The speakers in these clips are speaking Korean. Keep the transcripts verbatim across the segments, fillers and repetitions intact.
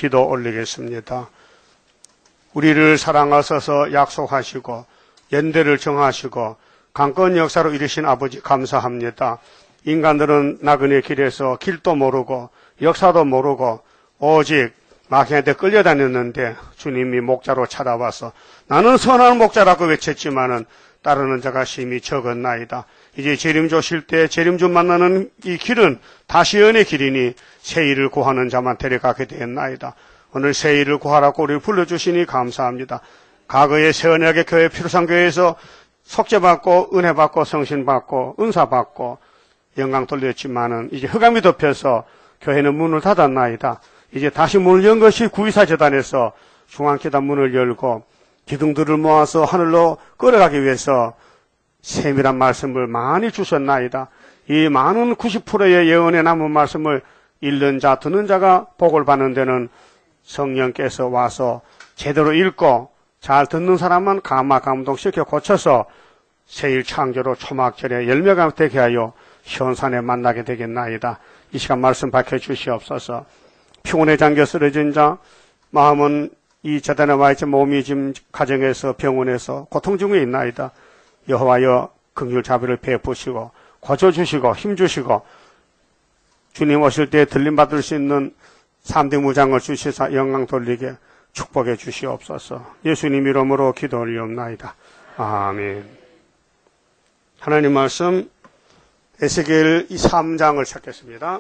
기도 올리겠습니다. 우리를 사랑하셔서 약속하시고 연대를 정하시고 강권 역사로 이루신 아버지 감사합니다. 인간들은 나그네 길에서 길도 모르고 역사도 모르고 오직 마귀한테 끌려다녔는데 주님이 목자로 찾아와서 나는 선한 목자라고 외쳤지만은 따르는 자가 심히 적었나이다. 이제 재림조 실 때 재림주 만나는 이 길은 다시연의 길이니 새 일을 구하는 자만 데려가게 되었나이다. 오늘 새 일을 구하라고 우리를 불러주시니 감사합니다. 과거에 새언약의 교회 피로상교회에서 속죄받고 은혜받고 성신받고 은사받고 영광 돌렸지만은 이제 흑암이 덮여서 교회는 문을 닫았나이다. 이제 다시 문을 연 것이 구이사 재단에서 중앙계단 문을 열고 기둥들을 모아서 하늘로 끌어가기 위해서 세밀한 말씀을 많이 주셨나이다. 이 많은 구십 퍼센트의 예언에 남은 말씀을 읽는 자, 듣는 자가 복을 받는 데는 성령께서 와서 제대로 읽고 잘 듣는 사람만 감화 감동시켜 고쳐서 새일 창조로 초막절에 열매가 되게 하여 현산에 만나게 되겠나이다. 이 시간 말씀 밝혀주시옵소서. 피곤에 잠겨 쓰러진 자, 마음은 이 재단에 와 있지 몸이 지금 가정에서 병원에서 고통 중에 있나이다. 여호와여 긍휼 자비를 베푸시고 고쳐주시고 힘주시고 주님 오실 때 들림받을 수 있는 삼대 무장을 주시사 영광 돌리게 축복해 주시옵소서. 예수님 이름으로 기도 올리옵나이다. 아멘. 하나님 말씀 에스겔 삼 장을 찾겠습니다.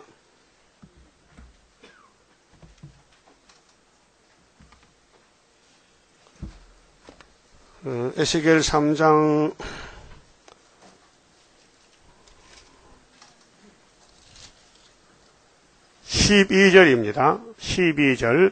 에스겔 삼 장 십이 절입니다. 십이 절.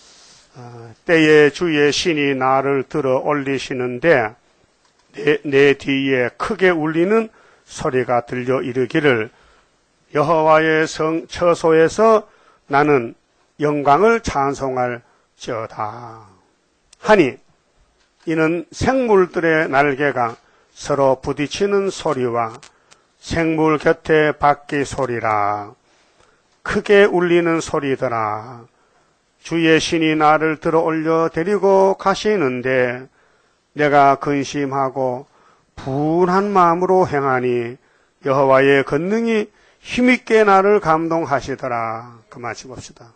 때에 주의 신이 나를 들어 올리시는데 내, 내 뒤에 크게 울리는 소리가 들려 이르기를 여호와의 성 처소에서 나는 영광을 찬송할지어다 하니 이는 생물들의 날개가 서로 부딪히는 소리와 생물 곁에 바퀴 소리라. 크게 울리는 소리더라. 주의 신이 나를 들어 올려 데리고 가시는데 내가 근심하고 분한 마음으로 행하니 여호와의 권능이 힘있게 나를 감동하시더라. 그 말씀 봅시다.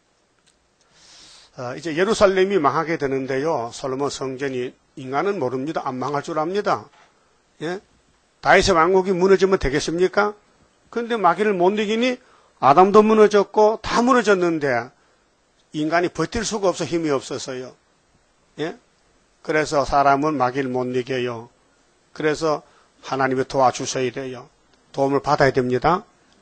어, 이제 예루살렘이 망하게 되는데요. 솔로몬 성전이 인간은 모릅니다. 안 망할 줄 압니다. 예? 다윗의 왕국이 무너지면 되겠습니까? 그런데 마귀를 못 이기니 아담도 무너졌고 다 무너졌는데 인간이 버틸 수가 없어 힘이 없어서요. 예? 그래서 사람은 마귀를 못 이겨요. 그래서 하나님이 도와주셔야 돼요. 도움을 받아야 됩니다.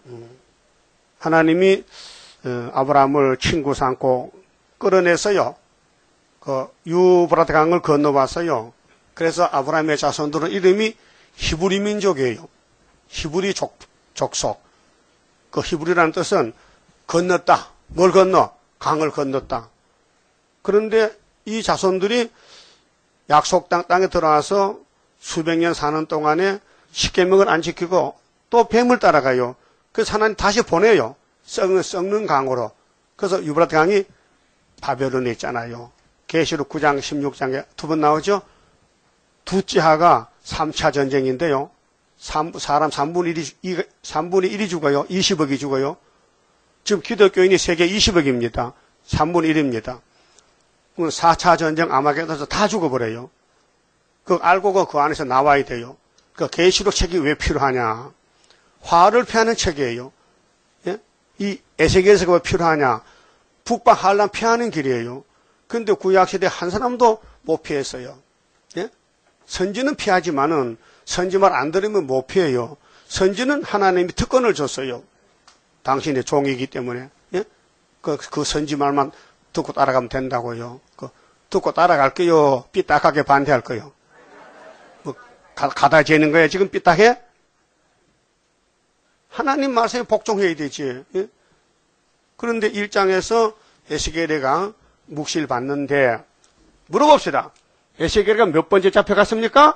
하나님이 아브라함을 친구 삼고 끌어내서요. 그 유브라트 강을 건너왔어요. 그래서 아브라함의 자손들은 이름이 히브리 민족이에요. 히브리 족, 족속. 그 히브리라는 뜻은 건넜다. 뭘 건너? 강을 건넜다. 그런데 이 자손들이 약속 땅, 땅에 들어와서 수백 년 사는 동안에 십계명을 안 지키고 또 뱀을 따라가요. 그래서 하나님 다시 보내요. 썩는, 썩는 강으로. 그래서 유브라트 강이 바벨론에 있잖아요. 계시록 구 장 십육 장에 두 번 나오죠. 두째 하가 삼 차 전쟁인데요. 사람 삼분의 일이, 삼분의 일이 죽어요. 이십억이 죽어요. 지금 기독교인이 세계 이십억입니다. 삼분의 일입니다. 사 차 전쟁 아마겟돈에서 다 죽어버려요. 그 알고 그 안에서 나와야 돼요. 그 계시록 책이 왜 필요하냐? 화를 피하는 책이에요. 예? 이 에스겔서가 왜 필요하냐? 북방 한란 피하는 길이에요. 그런데 구약시대 한 사람도 못 피했어요. 예? 선지는 피하지만은 선지 말 안 들으면 못 피해요. 선지는 하나님이 특권을 줬어요. 당신의 종이기 때문에. 예? 그, 그 선지 말만 듣고 따라가면 된다고요. 그, 듣고 따라갈게요. 삐딱하게 반대할 거요. 뭐, 가, 가다 재는 거야. 지금 삐딱해? 하나님 말씀에 복종해야 되지. 예? 그런데 일 장에서 에스겔이가 묵시를 받는데 물어봅시다. 에스겔이가 몇 번째 잡혀갔습니까?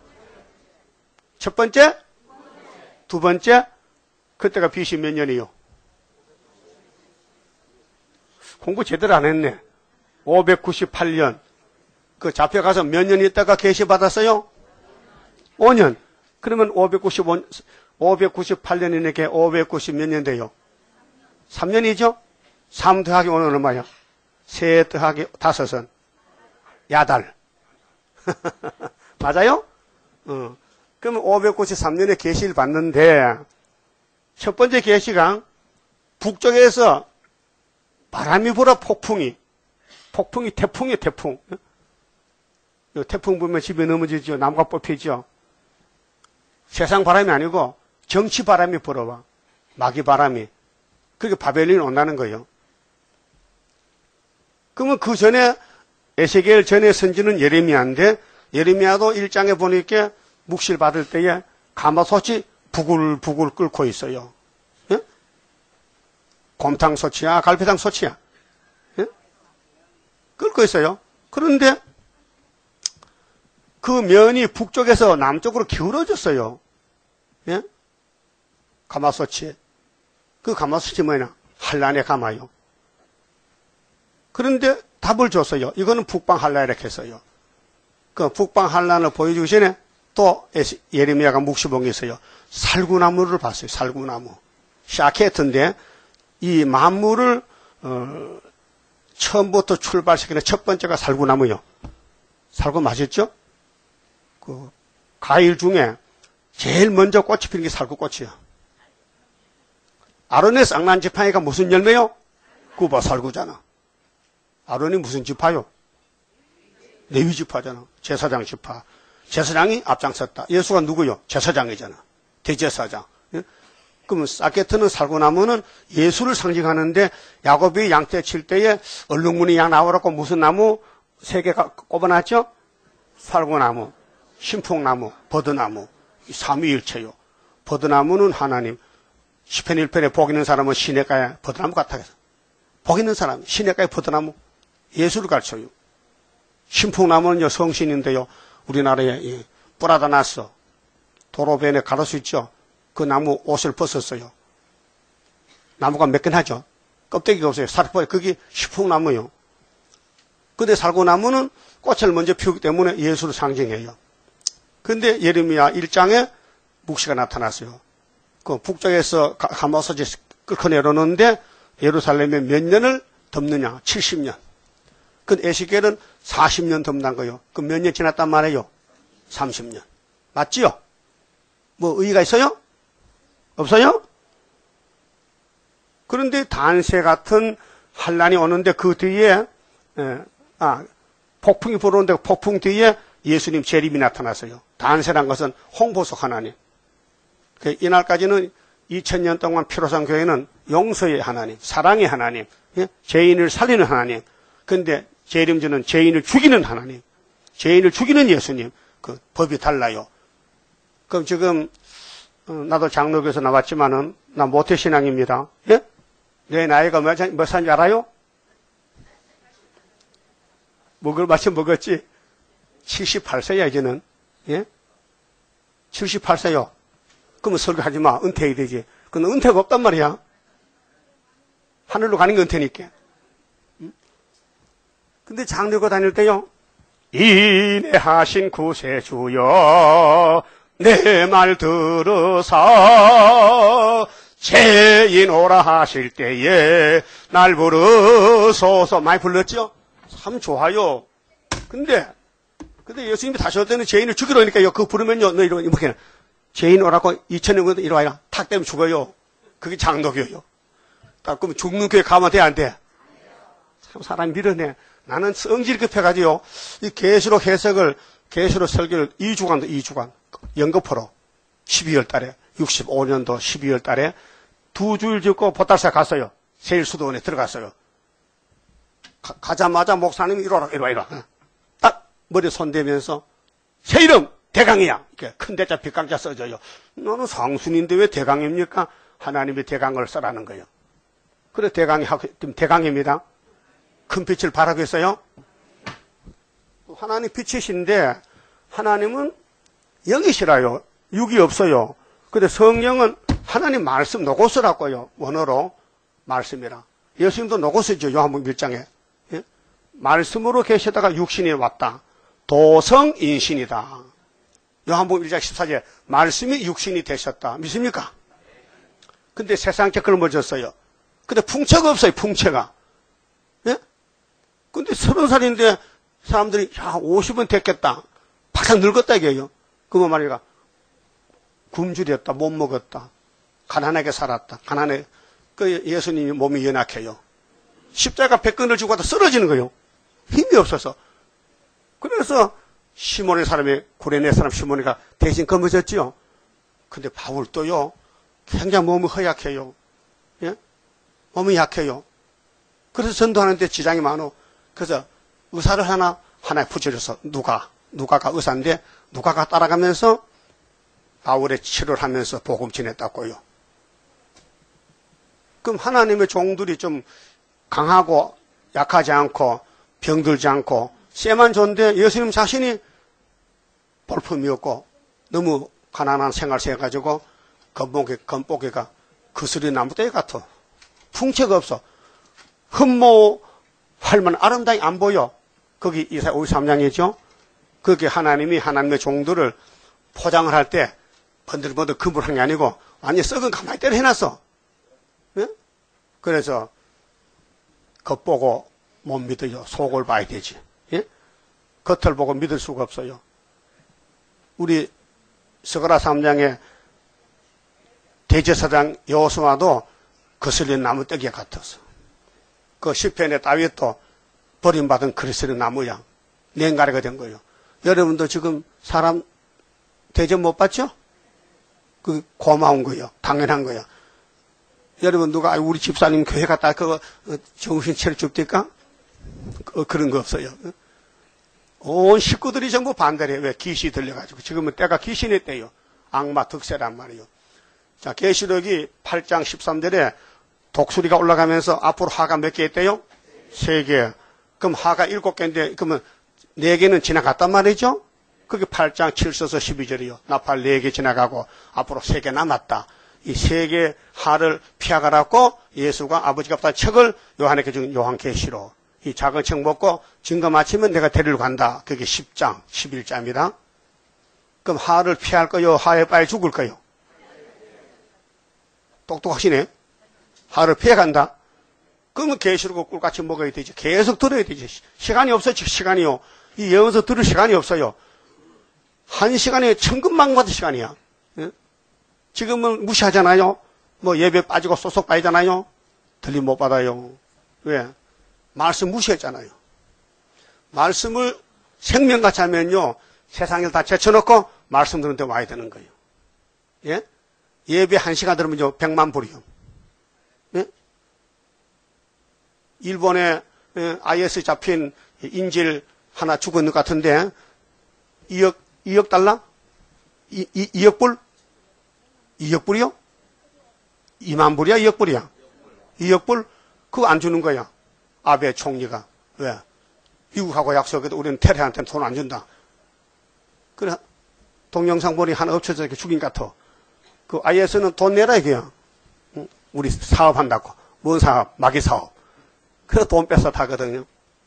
첫 번째? 두 번째? 그때가 비씨 몇 년이요? 공부 제대로 안 했네. 오백구십팔 년. 그 잡혀가서 몇 년 있다가 계시 받았어요? 오 년. 그러면 오백구십오, 오백구십팔 년이니까 오백구십 몇 년 돼요? 삼 년이죠? 삼 더하기 오는 얼마야? 세 더하기 다섯은 야달. 맞아요? 어. 그러면 오백구십삼 년에 계시를 받는데 첫 번째 계시가 북쪽에서 바람이 불어 폭풍이. 폭풍이 태풍이에요, 태풍. 태풍 불면 집에 넘어지죠. 나무가 뽑히죠. 세상 바람이 아니고 정치 바람이 불어와. 마귀 바람이. 그게 바벨론이 온다는 거예요. 그러면 그 전에 에스겔 전에 선지는 예레미야인데 예레미야도 일 장에 보니까 묵실 받을 때에 가마솥이 부글부글 끓고 있어요. 예? 곰탕 솥이야, 갈비탕 솥이야. 예? 끓고 있어요. 그런데 그 면이 북쪽에서 남쪽으로 기울어졌어요. 예? 가마솥이. 그 가마솥이 뭐냐? 한란의 가마요. 그런데 답을 줬어요. 이거는 북방 한란 이렇게 했어요. 그 북방 한란을 보여주기 전에 또 예레미야가 묵시 본 게 있어요. 살구나무를 봤어요. 살구나무. 샤케트인데 이 만물을 어, 처음부터 출발시키는 첫 번째가 살구나무요. 살구 맛있죠? 그 과일 중에 제일 먼저 꽃이 피는 게 살구꽃이요. 아론의 쌍난 지팡이가 무슨 열매요? 그거 살구잖아. 아론이 무슨 지파요? 레위 지파잖아. 제사장 지파. 제사장이 앞장섰다. 예수가 누구요? 제사장이잖아. 대제사장. 예? 그러면 사케트는 살구나무는 예수를 상징하는데 야곱이 양떼 칠 때에 얼룩무늬 양 나오라고 무슨 나무 세 개가 꼽아놨죠? 살구나무, 신풍나무, 버드나무. 삼위일체요. 버드나무는 하나님. 시편 일 편에 복 있는 사람은 시냇가에 버드나무 같아 해서. 복 있는 사람, 시냇가에 버드나무. 예수를 가르쳐요. 신풍나무는요, 성신인데요. 우리나라에 뿌라다 놨어. 도로변에 가를 수 있죠. 그 나무 옷을 벗었어요. 나무가 몇 개 하죠. 껍데기가 없어요. 살포에 그게 신풍나무요. 근데 살구나무는 꽃을 먼저 피우기 때문에 예수를 상징해요. 근데 예레미야 일 장에 묵시가 나타났어요. 그 북쪽에서 가마솥이 끓고 내려오는데 예루살렘에 몇 년을 덮느냐? 칠십 년. 그 에스겔은 사십 년 덮는 거예요. 그 몇 년 지났단 말이에요? 삼십 년. 맞지요? 뭐 의의가 있어요? 없어요? 그런데 단세 같은 환란이 오는데 그 뒤에 에, 아 폭풍이 불어오는데 폭풍 뒤에 예수님 재림이 나타났어요. 단세란 것은 홍보석 하나님. 이날까지는 이천 년 동안 피로상 교회는 용서의 하나님, 사랑의 하나님, 예? 죄인을 살리는 하나님. 그런데 재림주는 죄인을 죽이는 하나님, 죄인을 죽이는 예수님. 그 법이 달라요. 그럼 지금 어, 나도 장로교에서 나왔지만은 나 모태신앙입니다. 예? 내 나이가 몇, 몇 살인지 알아요? 먹을 마침 먹었지. 칠십팔 세야 이제는. 예? 칠십팔 세요. 그러면 설교하지 마. 은퇴해야 되지. 근데 은퇴가 없단 말이야. 하늘로 가는 게 은퇴니까. 응? 근데 장로교 다닐 때요. 인내하신 구세주여 내 말 들으사 죄인 오라 하실 때에 날 부르소서. 많이 불렀죠? 참 좋아요. 근데 근데 예수님이 다시 올 때는 죄인을 죽이러 오니까요. 그거 부르면요. 너 이러면 이렇게 죄인 오라고 이천 년 이리 와라. 탁 때문에 죽어요. 그게 장로교요. 그럼 죽는 교회 가면 돼, 안 돼? 참 사람 밀어내. 나는 성질 급해가지고 이 계시록 해석을 계시록 설교를 이 주간도 이 주간 연거푸로 십이월 달에 육십오 년도 십이월 달에 두 주일 짓고 보달사 갔어요. 세일수도원에 들어갔어요. 가, 가자마자 목사님이 이리와라 이리와 이리와 딱 머리 손대면서 새 이름 대강이야. 이렇게 큰 대자 빗강자 써져요. 너는 상순인데 왜 대강입니까? 하나님이 대강을 써라는 거예요. 그래 대강이 하고 대강입니다. 큰 빛을 발하고 있어요. 하나님 빛이신데 하나님은 영이시라요. 육이 없어요. 근데 성령은 하나님 말씀 노고스라고요. 원어로 말씀이라. 예수님도 녹았었죠. 요한복음 일 장에. 예? 말씀으로 계시다가 육신이 왔다. 도성인신이다. 요한복음 일 장 십사 절에 말씀이 육신이 되셨다. 믿습니까? 근데 세상 댓글을 맺었어요. 근데 풍채가 없어요. 풍채가. 예? 근데 서른 살인데 사람들이 야 오십은 됐겠다. 바짝 늙었다 이게요. 그뭐 말이가 굶주렸다. 못 먹었다. 가난하게 살았다. 가난해. 그 예수님이 몸이 연약해요. 십자가 백근을 쥐고 가다 쓰러지는 거예요. 힘이 없어서. 그래서 시몬의 사람이 구레네 사람 시몬이가 대신 검어졌지요. 근데 바울도요. 굉장히 몸이 허약해요. 예? 몸이 약해요. 그래서 전도하는데 지장이 많어. 그래서 의사를 하나 하나에 붙여줘서 누가 누가가 의사인데 누가가 따라가면서 바울의 치료를 하면서 복음 전했다고요. 그럼 하나님의 종들이 좀 강하고 약하지 않고 병들지 않고 쎄만 좋은데 예수님 자신이 볼품이 없고 너무 가난한 생활 해가지고 건복이, 건복이가 그슬이 나무떼 같아. 풍채가 없어. 흠모할 만 아름다이 안 보여. 거기 이사야 오십삼 장이죠. 거기 하나님이 하나님의 종들을 포장을 할 때 번들번들 금을 한 게 아니고 완전히 썩은 가만히 때려 해놨어. 예? 그래서 겉보고 못 믿어요. 속을 봐야 되지. 예? 겉을 보고 믿을 수가 없어요. 우리 스가랴 삼 장에 대제사장 여호수아도 거슬린 나무떼기 같았어. 그 시편의 다윗도 버림받은 그리스도의 나무야. 냉가리가 된 거예요. 여러분도 지금 사람 대접 못 받죠? 그 고마운 거예요. 당연한 거예요. 여러분 누가 우리 집사님 교회 갔다 그거 정신차려 줍니까? 그, 그런 거 없어요. 온 식구들이 전부 반대를 해요. 왜? 귀신이 들려가지고. 지금은 때가 귀신의 때요. 악마 득세란 말이에요. 자, 계시록이 팔 장 십삼 절에 독수리가 올라가면서 앞으로 하가 몇 개 있대요? 세 개. 그럼 하가 일곱 개인데, 그러면 네 개는 지나갔단 말이죠? 그게 팔 장 칠 절에서 십이 절이요. 나팔 네 개 지나가고 앞으로 세 개 남았다. 이 세 개 하를 피하가라고 예수가 아버지가 없다는 책을 요한에게 준 요한계시록. 이 작은 책 먹고 증거 마치면 내가 데리러 간다. 그게 십 장, 십일 장입니다. 그럼 하를 피할 거요? 하에 빨리 죽을 거요? 똑똑하시네. 하를 피해간다. 그러면 계시록을 꿀같이 먹어야 되지. 계속 들어야 되지. 시간이 없어요. 시간이요. 이 예언서 들을 시간이 없어요. 한 시간에 천금만받은 시간이야. 예? 지금은 무시하잖아요. 뭐 예배 빠지고 소속 빠지잖아요. 들림 못 받아요. 왜? 말씀 무시했잖아요. 말씀을 생명같이 하면요. 세상을 다 제쳐놓고 말씀 듣는 데 와야 되는 거예요. 예? 예배 한 시간 들으면요. 백만 불이요. 예? 일본에 아이에스 잡힌 인질 하나 죽었는 것 같은데 이억, 이억 달러? 이, 이, 이억 불? 이억 불이요? 이만 불이야? 이억 불이야? 이억 불? 그거 안 주는 거야. 아베 총리가. 왜? 미국하고 약속해도 우리는 테러한테는 돈 안 준다. 그래, 동영상 보니 하나 엎쳐져 이렇게 죽인 것 같아. 그 아이에스는 돈 내라 이거야. 응? 우리 사업한다고. 뭔 사업? 마귀 사업. 그래서 돈 뺏어 타거든요.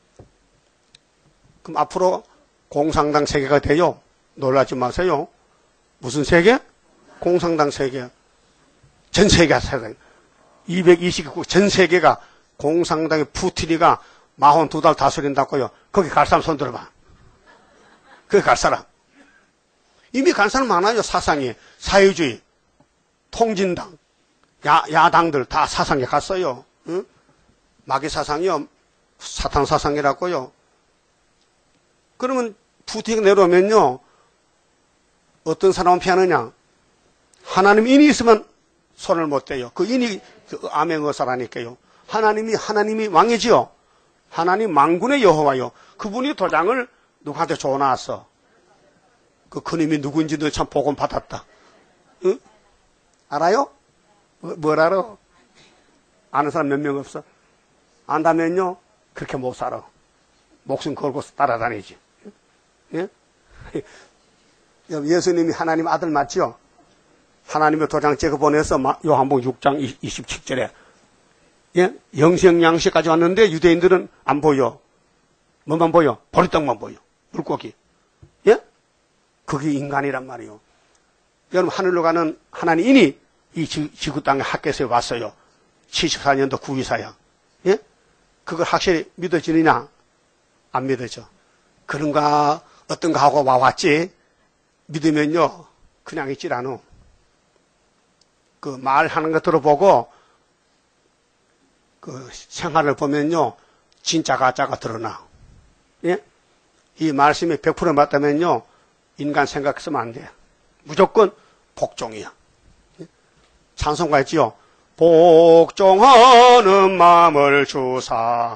그럼 앞으로 공산당 세계가 돼요. 놀라지 마세요. 무슨 세계? 공산당 세계. 전 세계가 세계. 이백이십 국 전 세계가 공산당의 푸틴이가 마흔 두 달 다스린다고요. 거기 갈 사람 손 들어봐. 거기 갈 사람. 이미 간 사람 많아요. 사상이. 사회주의, 통진당, 야, 야당들 다 사상에 갔어요. 응? 마귀 사상이요. 사탄 사상이라고요. 그러면 푸틴이 내려오면요. 어떤 사람은 피하느냐? 하나님 인이 있으면 손을 못 대요. 그 인이 그 암행어사라니까요. 하나님이 하나님이 왕이지요. 하나님 만군의 여호와요. 그분이 도장을 누구한테 줘놨어. 그 그님이 누군지도 참 복음 받았다. 응? 알아요? 뭐, 뭘 알아? 아는 사람 몇 명 없어? 안다면요 그렇게 못 살아. 목숨 걸고 따라다니지. 예? 예수님이 하나님 아들 맞죠? 하나님의 도장 찍어 보내서 요한복음 육 장 이십칠 절에 예? 영생 양식까지 왔는데 유대인들은 안 보여. 뭐만 보여? 보리떡만 보여. 물고기. 예? 그게 인간이란 말이요. 여러분, 하늘로 가는 하나님이 이 지구 땅에 학교에서 왔어요. 칠십사 년도 구이사야. 예? 그걸 확실히 믿어지느냐? 안 믿어져. 그런가, 어떤가 하고 와왔지. 믿으면요, 그냥 있질 않아. 그 말하는 거 들어보고, 그 생활을 보면요, 진짜 가짜가 드러나. 예? 이 말씀이 백 퍼센트 맞다면요, 인간 생각했으면 안 돼. 무조건 복종이야. 예? 찬송가 했지요. 복종하는 마음을 주사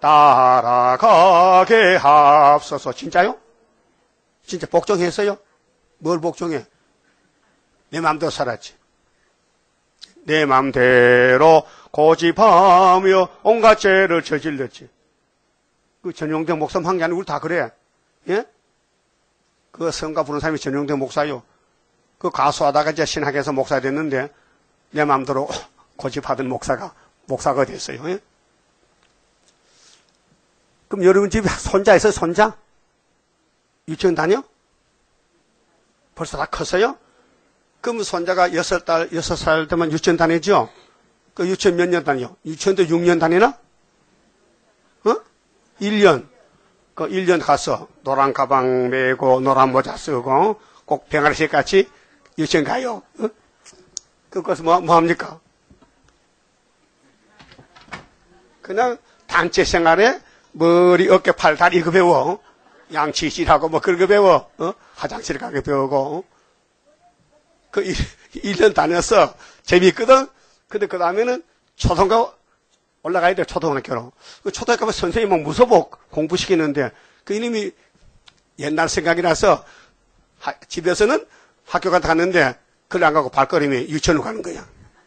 따라가게 하옵소서. 진짜요? 진짜 복종했어요? 뭘 복종해? 내 마음대로 살았지. 내 마음대로 고집하며 온갖 죄를 저질렀지. 그 전용대 목사님 한 게 아니고 우리 다 그래. 예? 그 성가 부르는 사람이 전용대 목사요. 그 가수하다가 이제 신학에서 목사 됐는데 내 마음대로 고집하던 목사가 목사가 됐어요. 예? 그럼 여러분 집에 손자 있어요? 손자? 유치원 다녀? 벌써 다 컸어요? 그럼 손자가 여섯 달, 여섯 살 때만 유치원 다니죠? 그 유치원 몇 년 다녀? 유치원도 육 년 다니나? 어? 일 년. 그 일 년 가서 노란 가방 메고 노란 모자 쓰고 꼭 병아리색 같이 유치원 가요. 어? 그것은 뭐, 뭐 합니까? 그냥 단체 생활에 머리, 어깨, 팔, 다리 이거 배워. 양치질하고 뭐 그런 거 배워. 어? 화장실 가게 배우고. 그 일 년 다녀서 재미있거든? 근데 그 다음에는 초등학교 올라가야 돼, 초등학교로. 그 초등학교 가면 선생님이 막 무서워 공부시키는데 그 이놈이 옛날 생각이 나서 하, 집에서는 학교 가다 갔는데 그걸 안 가고 발걸음이 유치원으로 가는 거야.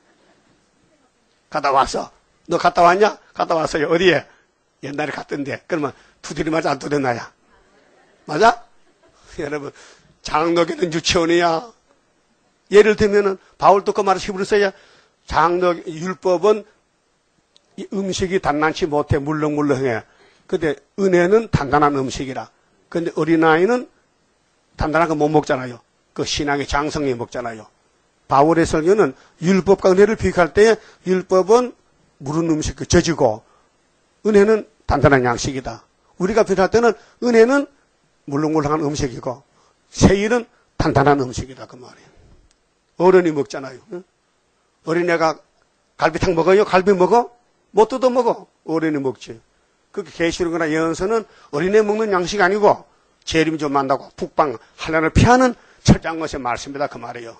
갔다 왔어. 너 갔다 왔냐? 갔다 왔어요. 어디에? 옛날에 갔던데. 그러면 두드리 맞아, 안 두드렸나야? 맞아? 여러분, 장로교는 유치원이야. 예를 들면은, 바울도 그 말을 히브리 써야 장로, 율법은 음식이 단단치 못해, 물렁물렁해. 근데 은혜는 단단한 음식이라. 근데 어린아이는 단단한 거 못 먹잖아요. 그 신앙의 장성이 먹잖아요. 바울의 설교는 율법과 은혜를 비교할 때 율법은 무른 음식, 그 젖이고, 은혜는 단단한 양식이다. 우리가 비교할 때는 은혜는 물렁물렁한 음식이고, 세일은 단단한 음식이다. 그 말이에요. 어른이 먹잖아요. 어린애가 갈비탕 먹어요? 갈비 먹어? 못 뜯어 먹어. 어른이 먹지. 그렇게 계시록이나 예언서는 어린애 먹는 양식이 아니고 재림 좀 만나고 북방 하나를 피하는 철저한 것의 말씀이다. 그 말이에요.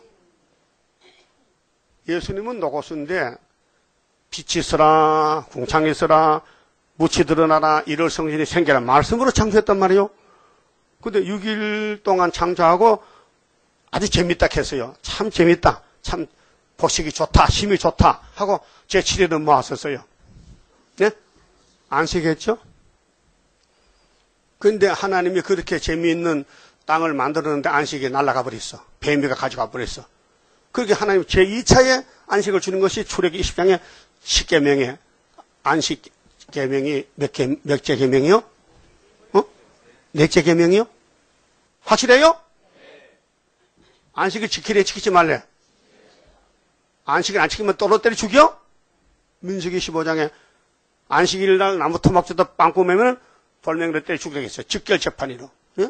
예수님은 노고수인데 빛이 있어라, 궁창이 있어라, 무치 드러나라, 일월 성신이 생겨라 말씀으로 창조했단 말이에요. 근데 육 일 동안 창조하고 아주 재밌다 했어요. 참 재밌다. 참 보시기 좋다. 힘이 좋다. 하고 제칠 일은 모았었어요. 네? 안식했죠? 근데 하나님이 그렇게 재미있는 땅을 만들었는데 안식이 날아가 버렸어. 뱀이가 가져가 버렸어. 그렇게 하나님 제이 차에 안식을 주는 것이 출애기 이십 장에 십 계명에 안식 계명이 몇 개, 몇째 계명이요? 어? 넷째 계명이요? 확실해요? 안식을 지키래, 지키지 말래? 안식을 안 지키면 떨어뜨려 죽여? 민수기 십오 장에 안식일 날 나무 토막 주다 빵꾸 매면 돌멩이로 때려 죽이겠어요. 즉결 재판이로. 예?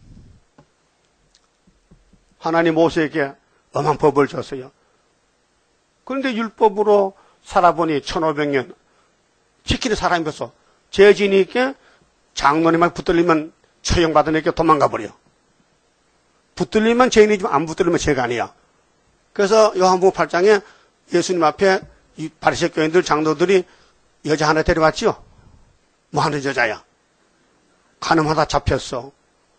하나님 모세에게 엄한 법을 줬어요. 그런데 율법으로 살아보니 천오백 년 지키는 사람이 없어. 죄지니까 장로님만 붙들리면 처형받은 애께 도망가 버려. 붙들리면 죄인이지만 안 붙들리면 죄가 아니야. 그래서 요한복음 팔 장에 예수님 앞에 이 바리새 교인들 장로들이 여자 하나 데려왔지요. 뭐 하는 여자야? 가늠하다 잡혔어.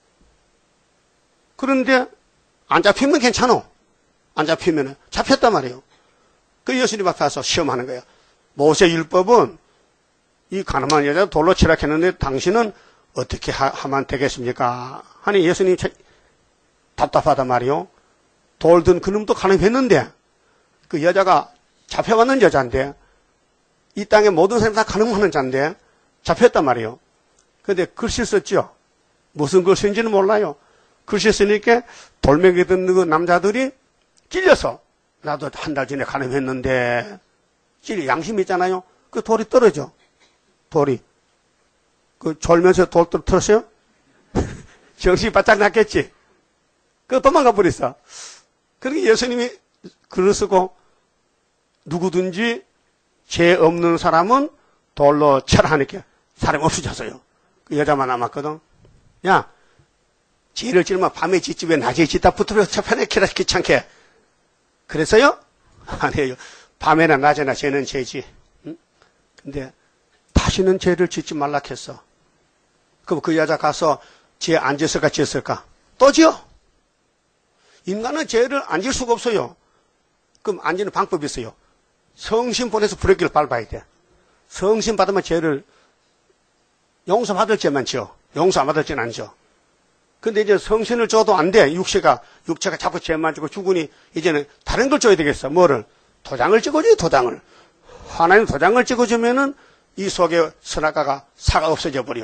그런데 안 잡히면 괜찮아. 안 잡히면 잡혔단 말이에요. 그 예수님 앞에 와서 시험하는 거야. 모세 율법은 이 가늠한 여자 돌로 치라 했는데 당신은 어떻게 하, 하면 되겠습니까? 하니 예수님이 답답하단 말이요. 돌든 그놈도 가늠했는데 그 여자가 잡혀왔는 여자인데 이 땅에 모든 사람이 다 가늠하는 자인데 잡혔단 말이에요. 근데 글씨 썼죠. 무슨 글씨인지는 몰라요. 글씨 쓰니까 돌멩이 든 그 남자들이 찔려서 나도 한 달 전에 가늠했는데 찔려 양심이 있잖아요. 그 돌이 떨어져. 돌이. 그 졸면서 돌 떨어졌어요? 정신이 바짝 났겠지. 그 도망가 버렸어. 그러니까 예수님이 글을 쓰고 누구든지 죄 없는 사람은 돌로 쳐라 하니까 사람이 없어졌어요. 그 여자만 남았거든. 야, 죄를 지르면 밤에 짓지 왜 낮에 짓다 붙으면 저편에 키라 귀찮게. 그래서요? 아니에요. 밤에나 낮에나 죄는 죄지. 응? 근데 다시는 죄를 짓지 말라 했어. 그럼 그 여자 가서 죄 안 지었을까 지었을까? 또 지어. 인간은 죄를 안 지을 수가 없어요. 그럼 안 지는 방법이 있어요. 성신 보내서 브레이크를 밟아야 돼. 성신 받으면 죄를 용서받을 죄만 지어. 용서 안 받을 죄는 안 지어. 근데 이제 성신을 줘도 안 돼. 육체가, 육체가 자꾸 죄만 지고 죽으니 이제는 다른 걸 줘야 되겠어. 뭐를? 도장을 찍어줘요, 도장을. 하나님 도장을 찍어주면은 이 속에 선악과가 사가 없어져 버려.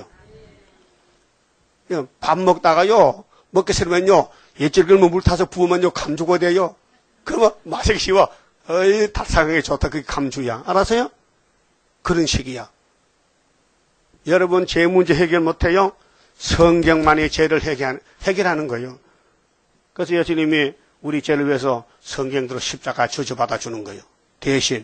밥 먹다가요, 먹기 싫으면요, 옛질 끓으면 물 타서 부으면요, 감 죽어야 돼요. 그러면 마시기 쉬워. 어이, 달상하게 좋다. 그게 감주야. 알았어요? 그런 식이야. 여러분, 죄 문제 해결 못해요? 성경만이 죄를 해결, 해결하는 거예요. 그래서 예수님이 우리 죄를 위해서 성경대로 십자가 저주받아 주는 거예요. 대신.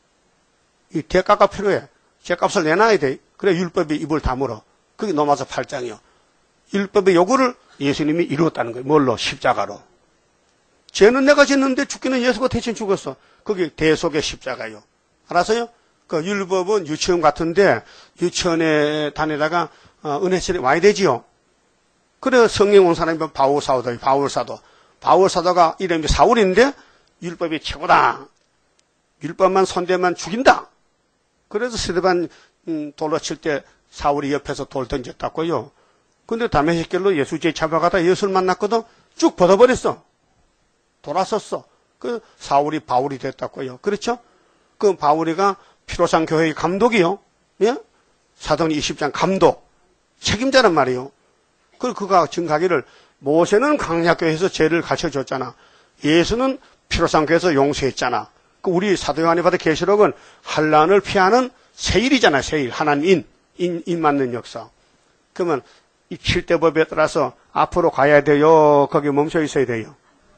이 대가가 필요해. 죄값을 내놔야 돼. 그래 율법이 입을 다물어. 그게 로마서 팔 장이요. 율법의 요구를 예수님이 이루었다는 거예요. 뭘로? 십자가로. 죄는 내가 짓는데 죽기는 예수가 대신 죽었어. 그게 대속의 십자가요. 알았어요? 그 율법은 유치원 같은데 유치원에 다니다가 어, 은혜실에 와야 되지요. 그래 성령 온 사람이 바울 사도다. 바울 사도. 바울 사도가 이름이 사울인데 율법이 최고다. 율법만 손대면 죽인다. 그래서 스데반 음, 돌로 칠 때 사울이 옆에서 돌 던졌다고요. 근데 다메섹길로 예수 제 잡아가다 예수를 만났거든. 쭉 벗어버렸어. 돌아섰어. 그 사울이 바울이 됐다고요. 그렇죠? 그 바울이가 피로상 교회의 감독이요. 예? 사도행전 이십 장 감독. 책임자란 말이에요. 그리고 그가 증가하기를 모세는 강약교회에서 죄를 가르쳐줬잖아. 예수는 피로상 교회에서 용서했잖아. 그 우리 사도 요한이 받은 계시록은 환난을 피하는 세일이잖아요. 세일. 하나님 인, 인, 인 맞는 역사. 그러면 이 칠대법에 따라서 앞으로 가야 돼요. 거기 멈춰 있어야 돼요.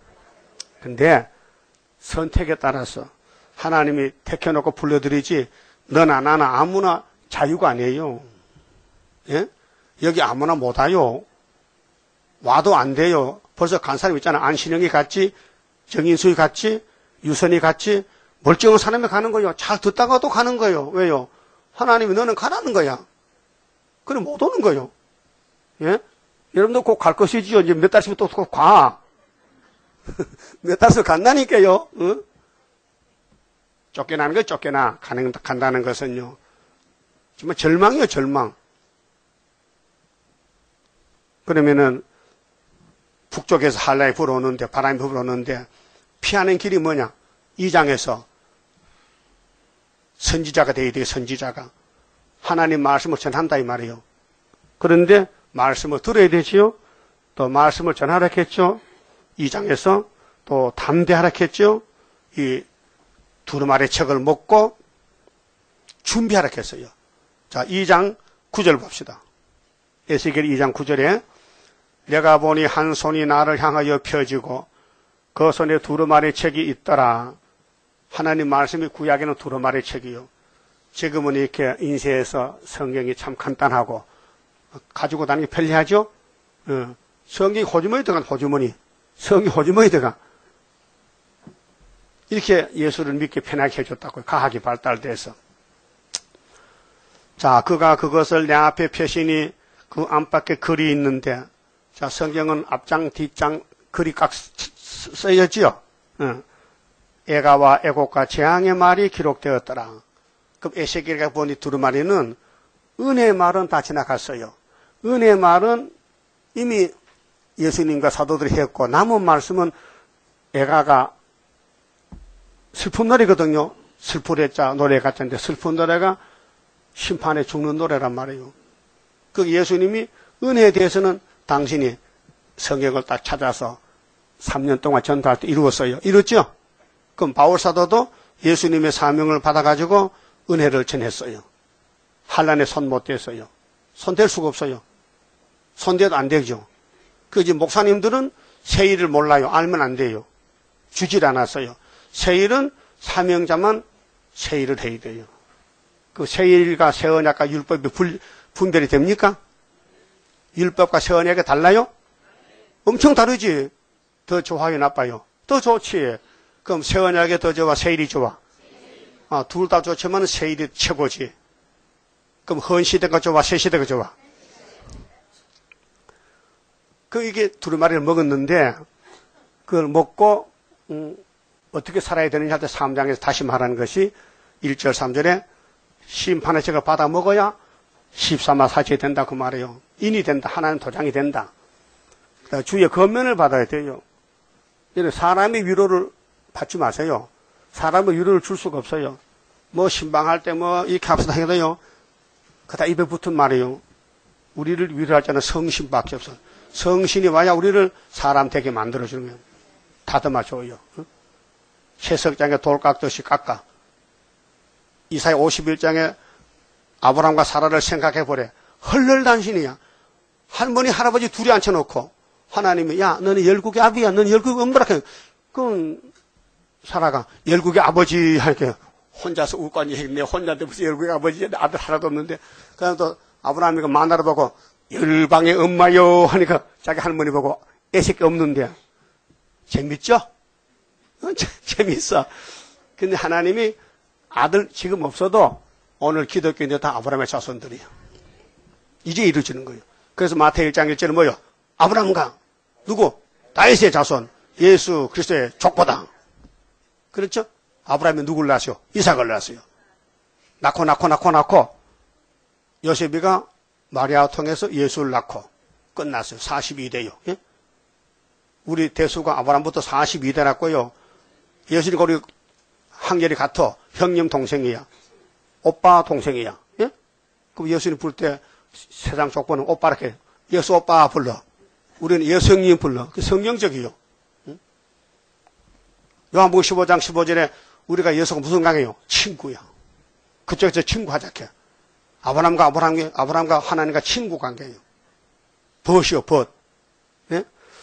근데 선택에 따라서 하나님이 택해놓고 불러드리지 너나 나나 아무나 자유가 아니에요. 예? 여기 아무나 못 와요. 와도 안 돼요. 벌써 간 사람 있잖아. 안신영이 갔지, 정인수이 갔지, 유선이 갔지, 멀쩡한 사람이 가는 거예요. 잘 듣다가도 가는 거예요. 왜요? 하나님이 너는 가라는 거야. 그래 못 오는 거예요. 예? 여러분도 꼭 갈 것이지요. 이제 몇 달 있으면 또 꼭 가. 몇 달 있으면 간다니까요. 어? 쫓겨나는 거 쫓겨나. 가는, 간다는 것은요. 정말 절망이요, 절망. 그러면은 북쪽에서 한라에 불어오는데, 바람이 불어오는데 피하는 길이 뭐냐? 이 장에서 선지자가 돼야 돼요. 선지자가. 하나님 말씀을 전한다 이 말이에요. 그런데 말씀을 들어야 되지요. 또 말씀을 전하라 했죠. 이 장에서 또 담대하라 했죠. 이 두루마리 책을 먹고 준비하라 했어요. 자, 이 장 구 절 봅시다. 에스겔 이 장 구 절에 내가 보니 한 손이 나를 향하여 펴지고 그 손에 두루마리 책이 있더라. 하나님 말씀이 구약에는 두루마리 책이요. 지금은 이렇게 인쇄해서 성경이 참 간단하고 가지고 다니기 편리하죠. 어, 성경이 호주머니 들어간 호주머니. 성경이 호주머니 들어가. 이렇게 예수를 믿기 편하게 해줬다고요. 과학이 발달돼서. 자, 그가 그것을 내 앞에 펴시니 그 안팎에 글이 있는데, 자, 성경은 앞장, 뒷장 글이 각 써였지요. 어. 애가와 애곡과 재앙의 말이 기록되었더라. 그럼 에스겔가 보니 두루마리는 은혜의 말은 다 지나갔어요. 은혜의 말은 이미 예수님과 사도들이 했고 남은 말씀은 애가가 슬픈 날이거든요. 슬프랬자 노래 같은데 슬픈 노래가 심판에 죽는 노래란 말이에요. 그 예수님이 은혜에 대해서는 당신이 성경을 딱 찾아서 삼 년 동안 전도할 때 이루었어요. 이뤘죠? 그럼 바울사도도 예수님의 사명을 받아가지고 은혜를 전했어요. 환난에 손 못 댔어요. 손 댈 수가 없어요. 손 대도 안 되죠. 그 이제 목사님들은 세일을 몰라요. 알면 안 돼요. 주질 않았어요. 세일은 사명자만 세일을 해야 돼요. 그 세일과 세언약과 율법이 불, 분별이 됩니까? 율법과 세언약이 달라요? 엄청 다르지. 더 좋아요, 나빠요? 더 좋지. 그럼 세언약이 더 좋아, 세일이 좋아? 아, 둘 다 좋지만 세일이 최고지. 그럼 헌시대가 좋아, 새시대가 좋아? 그 이게 두루마리를 먹었는데 그걸 먹고 음, 어떻게 살아야 되느냐 할 때 삼 장에서 다시 말하는 것이 일 절 삼 절에 심판의 책을 받아 먹어야 십삼화 사지가 된다 그 말이에요. 인이 된다. 하나님 도장이 된다. 주의 권면을 받아야 돼요. 사람의 위로를 받지 마세요. 사람의 위로를 줄 수가 없어요. 뭐 신방할 때 뭐 이렇게 합시다 해도요. 그다 입에 붙은 말이에요. 우리를 위로할 자는 성신밖에 없어. 성신이 와야 우리를 사람 되게 만들어주는 거예요. 다듬어줘요. 채석장에 돌 깎듯이 깎아. 이사야 오십일 장에 아브라함과 사라를 생각해보래. 헐헐단신이야. 할머니 할아버지 둘이 앉혀놓고 하나님이 야 너는 열국의 아비야. 너는 열국의 엄마라 해. 그럼 사라가 열국의 아버지 하니까 혼자서 웃고 앉아있네. 혼자인데 무슨 열국의 아버지 아들 하나도 없는데. 그다음 또 아브라함이 마나를 보고 열방의 엄마요 하니까 자기 할머니 보고 애새끼 없는데 재밌죠? 어, 재밌어. 근데 하나님이 아들 지금 없어도 오늘 기독교인들 다 아브라함의 자손들이에요. 이제 이루어지는 거예요. 그래서 마태복음 일 장 일 절은 뭐요? 아브라함과 누구? 다윗의 자손 예수 그리스도의 족보다. 그렇죠? 아브라함이 누구를 낳았어요? 이삭을 낳았어요. 낳고 낳고 낳고 낳고 요셉이가 마리아 통해서 예수를 낳고 끝났어요. 사십이 대요. 예? 우리 대수가 아브라함부터 사십이 대 낳고요. 예수님 우리 한결이 같아. 형님 동생이야. 오빠 동생이야. 예? 그럼 예수님 부를 때 세상 족보는 오빠 이렇게 예수 오빠 불러. 우리는 예수 형님 불러. 그 성경적이요. 응? 요한복음 십오 장 십오 절에 우리가 예수가 무슨 관계요? 친구야. 그쪽에서 친구 하자케. 아브라함과 아브라함과 아브라함과 하나님과 친구 관계예요. 벗이요, 벗. 예?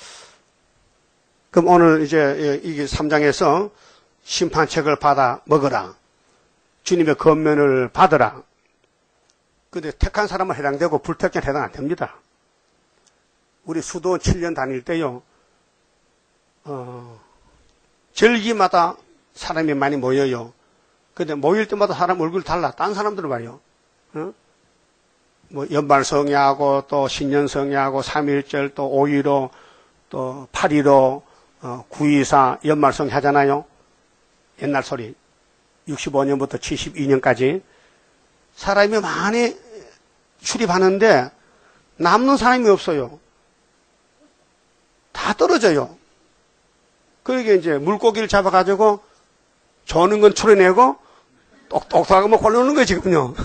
그럼 오늘 이제 이게 삼 장에서 심판책을 받아 먹어라. 주님의 권면을 받으라. 근데 택한 사람은 해당되고 불택한 해당 안 됩니다. 우리 수도 칠 년 다닐 때요. 어, 절기마다 사람이 많이 모여요. 근데 모일 때마다 사람 얼굴 달라. 딴 사람들은 말이요. 어? 뭐 연말성야하고 또 신년성야하고 삼일절 또 오일오 또 팔일오 어, 구이사 연말성 하잖아요. 옛날 소리. 육십오 년부터 칠십이 년까지 사람이 많이 출입하는데 남는 사람이 없어요. 다 떨어져요. 그러게 이제 물고기를 잡아가지고 조는 건 추려내고 똑똑하고 뭐 걸러오는 거예요 지금요.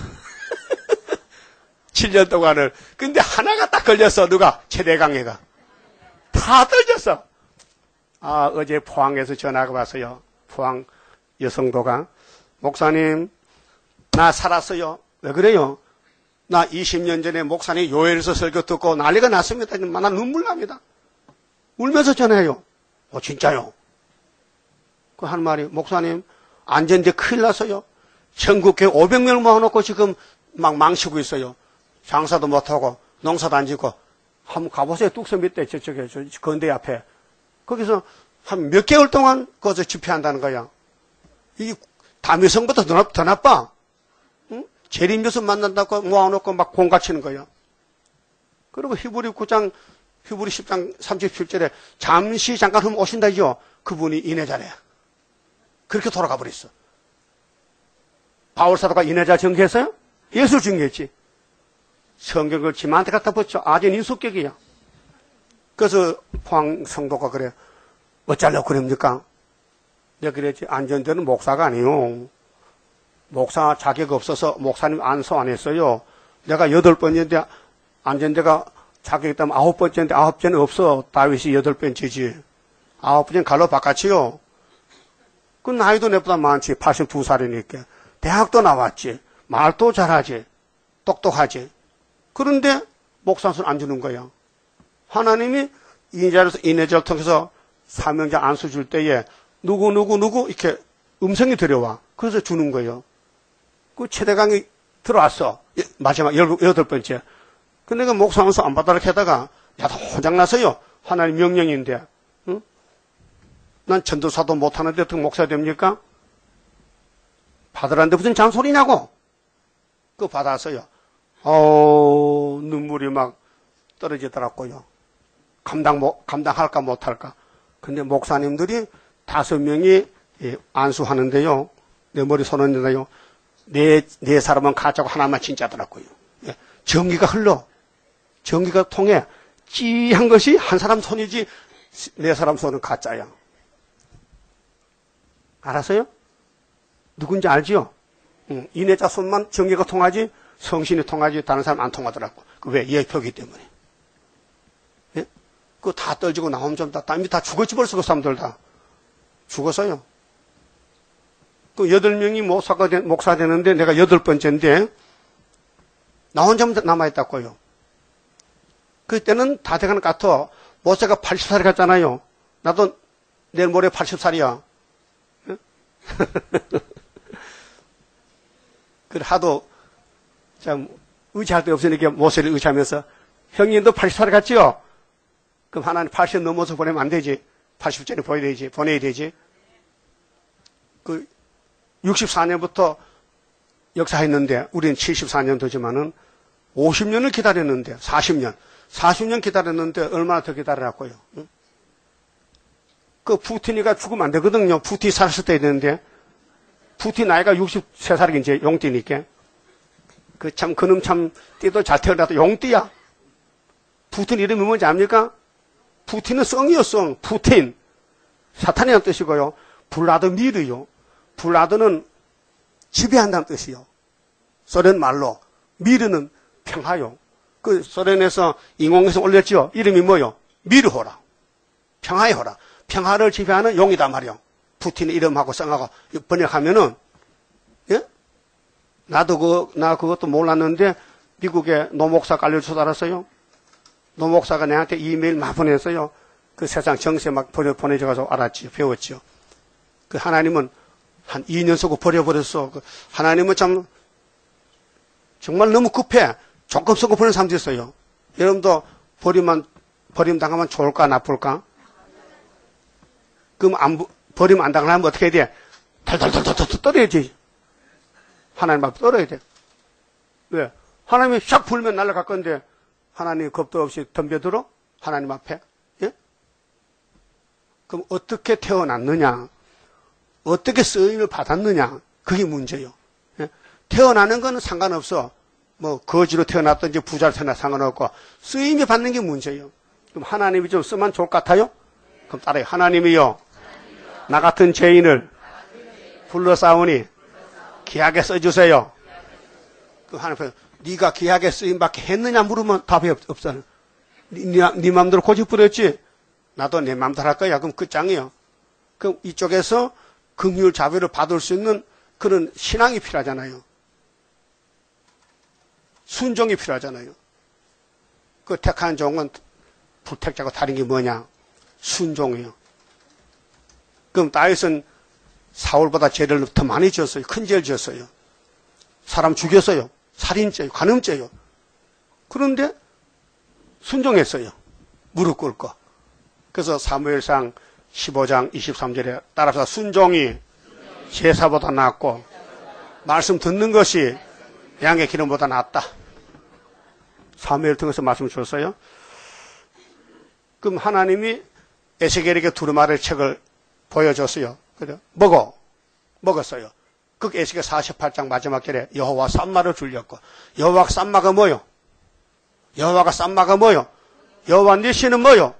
칠 년 동안을. 근데 하나가 딱 걸렸어. 누가? 최대강해가. 다 떨어졌어. 아, 어제 포항에서 전화가 왔어요. 포항 여성도가. 목사님, 나 살았어요. 왜 그래요? 나 이십 년 전에 목사님 요엘에서 설교 듣고 난리가 났습니다. 나 눈물 납니다. 울면서 전화해요. 어, 진짜요? 그 한 말이, 목사님, 안전대 큰일 났어요. 전국에 오백 명 모아놓고 지금 막 망치고 있어요. 장사도 못하고, 농사도 안 짓고. 한번 가보세요. 뚝섬 밑에 저쪽에, 저 건대 앞에. 거기서 한 몇 개월 동안 거기서 집회한다는 거야. 이게 담임성보다 더, 더 나빠. 응? 재림교수 만난다고 모아놓고 막 공가치는 거야. 그리고 히브리 구 장, 히브리 십 장 삼십칠 절에 잠시 잠깐 흠 오신다죠. 그분이 인해자래. 그렇게 돌아가 버렸어. 바울사도가 인해자 전개했어요? 예수 전개했지. 성경을 지만한테 갖다 붙여. 아주 인수격이야. 그래서 포항 성도가 그래. 어쩌려고 그럽니까? 내가 그랬지. 안전대는 목사가 아니요. 목사 자격 없어서 목사님 안수 안 했어요. 내가 여덟 번째인데 앉은 데가 자격 있다면 아홉 번째인데 아홉 번째는 없어. 다윗이 여덟 번째지. 아홉 번째는 갈로 바꿨지요. 그 나이도 내보다 많지. 팔십두 살이니까. 대학도 나왔지. 말도 잘하지. 똑똑하지. 그런데 목사수는 안 주는 거야. 하나님이 인자로서 인내자를 통해서 사명자 안수 줄 때에 누구 누구 누구 이렇게 음성이 들어와. 그래서 주는 거예요. 그 최대강이 들어왔어. 마지막 여덟 번째. 근데 그 목사 안수 안 받도록 하다가 야도 호장나서요. 하나님 명령인데. 응? 난 전도사도 못하는데 어떻게 목사 됩니까? 받으라는데 무슨 잔소리냐고. 그거 받았어요. 어 눈물이 막 떨어지더라고요. 감당 못, 감당할까 못할까. 근데 목사님들이 다섯 명이 예, 안수하는데요. 내 머리 손은데요. 네, 네 사람은 가짜고 하나만 진짜더라고요. 예, 전기가 흘러. 전기가 통해 찌한 것이 한 사람 손이지 네 사람 손은 가짜야. 알았어요? 누군지 알지요? 응, 이내자 손만 전기가 통하지 성신이 통하지 다른 사람 안 통하더라고. 그 왜? 예표기 때문에. 예? 그거 다 떨지고 나오면 좀 다, 땀이 다 죽었지 벌써 그 사람들 다. 죽었어요. 그 여덟 명이 목사가 되, 목사 되는데 내가 여덟 번째인데 나 혼자만 남아있다고요. 그때는 다 돼가는 것 같아. 모세가 팔십 살이 갔잖아요. 나도 내일 모레 팔십 살이야. 예? 그래 하도 참 의지할 데 없으니까 모세를 의지하면서 형님 너 팔십 살이 갔지요? 그럼 하나님 팔십 넘어서 보내면 안 되지. 팔십 전에 보내야 되지. 보내야 되지. 그 육십사 년부터 역사했는데 우리는 칠십사 년도지만은 오십 년을 기다렸는데 사십 년. 사십 년 기다렸는데 얼마나 더 기다리라고요. 응? 그 푸틴이가 죽으면 안 되거든요. 푸틴이 살았을 때 되는데 푸틴 나이가 육십세 살이 이제 용띠니까. 그 참 그놈 참 띠도 잘 태어나도 용띠야. 푸틴 이름이 뭔지 압니까? 푸틴은 성이요 성. 푸틴. 사탄이라는 뜻이고요. 블라드미르요. 블라드는 지배한다는 뜻이요. 소련 말로. 미르는 평화요. 그 소련에서 인공위성 올렸죠. 이름이 뭐요? 미르호라. 평화의 호라. 평화를 지배하는 용이다 말이요. 푸틴의 이름하고 성하고 번역하면은 예? 나도 그, 나 그것도 몰랐는데 미국의 노목사가 알려줘서 알았어요. 노목사가 내한테 이메일 막 보냈어요. 그 세상 정세 막 보내, 보내줘서 알았지. 배웠죠. 그 하나님은 한 이 년 쓰고 버려버렸어. 그 하나님은 참 정말 너무 급해. 조금 쓰고 보내는 사람도 있어요. 여러분도 버리면, 버림 당하면 좋을까, 나쁠까? 그럼 안, 버리면 안 당하면 어떻게 해야 돼? 달달달달달 떨어야지. 하나님 앞에 떨어야 돼. 왜? 하나님이 샥 불면 날아갈 건데, 하나님이 겁도 없이 덤벼들어? 하나님 앞에? 예? 그럼 어떻게 태어났느냐? 어떻게 쓰임을 받았느냐? 그게 문제예요. 예? 태어나는 거는 상관없어. 뭐 거지로 태어났든지 부자로 태어나 상관없고 쓰임이 받는 게 문제예요. 그럼 하나님이 좀 쓰면 좋을 것 같아요? 그럼 따라요. 하나님이요. 나 같은 죄인을 불러싸우니 귀하게 써주세요. 그럼 하나님 네가 귀하게 쓰임받게 했느냐 물으면 답이 없, 없어. 네, 네 마음대로 고집 부렸지? 나도 내 마음대로 할 거야. 그럼 끝장이요. 그럼 이쪽에서 긍휼 자비를 받을 수 있는 그런 신앙이 필요하잖아요. 순종이 필요하잖아요. 그 택한 종은 불택자고 다른 게 뭐냐? 순종이에요. 그럼 다윗은 사울보다 죄를 더 많이 지었어요. 큰 죄를 지었어요. 사람 죽였어요. 살인죄요. 간음죄요. 그런데 순종했어요. 무릎 꿇고. 그래서 사무엘상 십오 장 이십삼 절에 따라서 순종이 제사보다 낫고 말씀 듣는 것이 양의 기름보다 낫다. 사무엘 통해서 말씀을 주었어요. 그럼 하나님이 에스겔에게 두루마리 책을 보여줬어요. 그래 먹어. 먹었어요. 그 에스겔 사십팔 장 마지막 절에 여호와 쌈마를 줄렸고 여호와 쌈마가 뭐요? 여호와가 쌈마가 뭐요? 여호와 니시는 뭐요?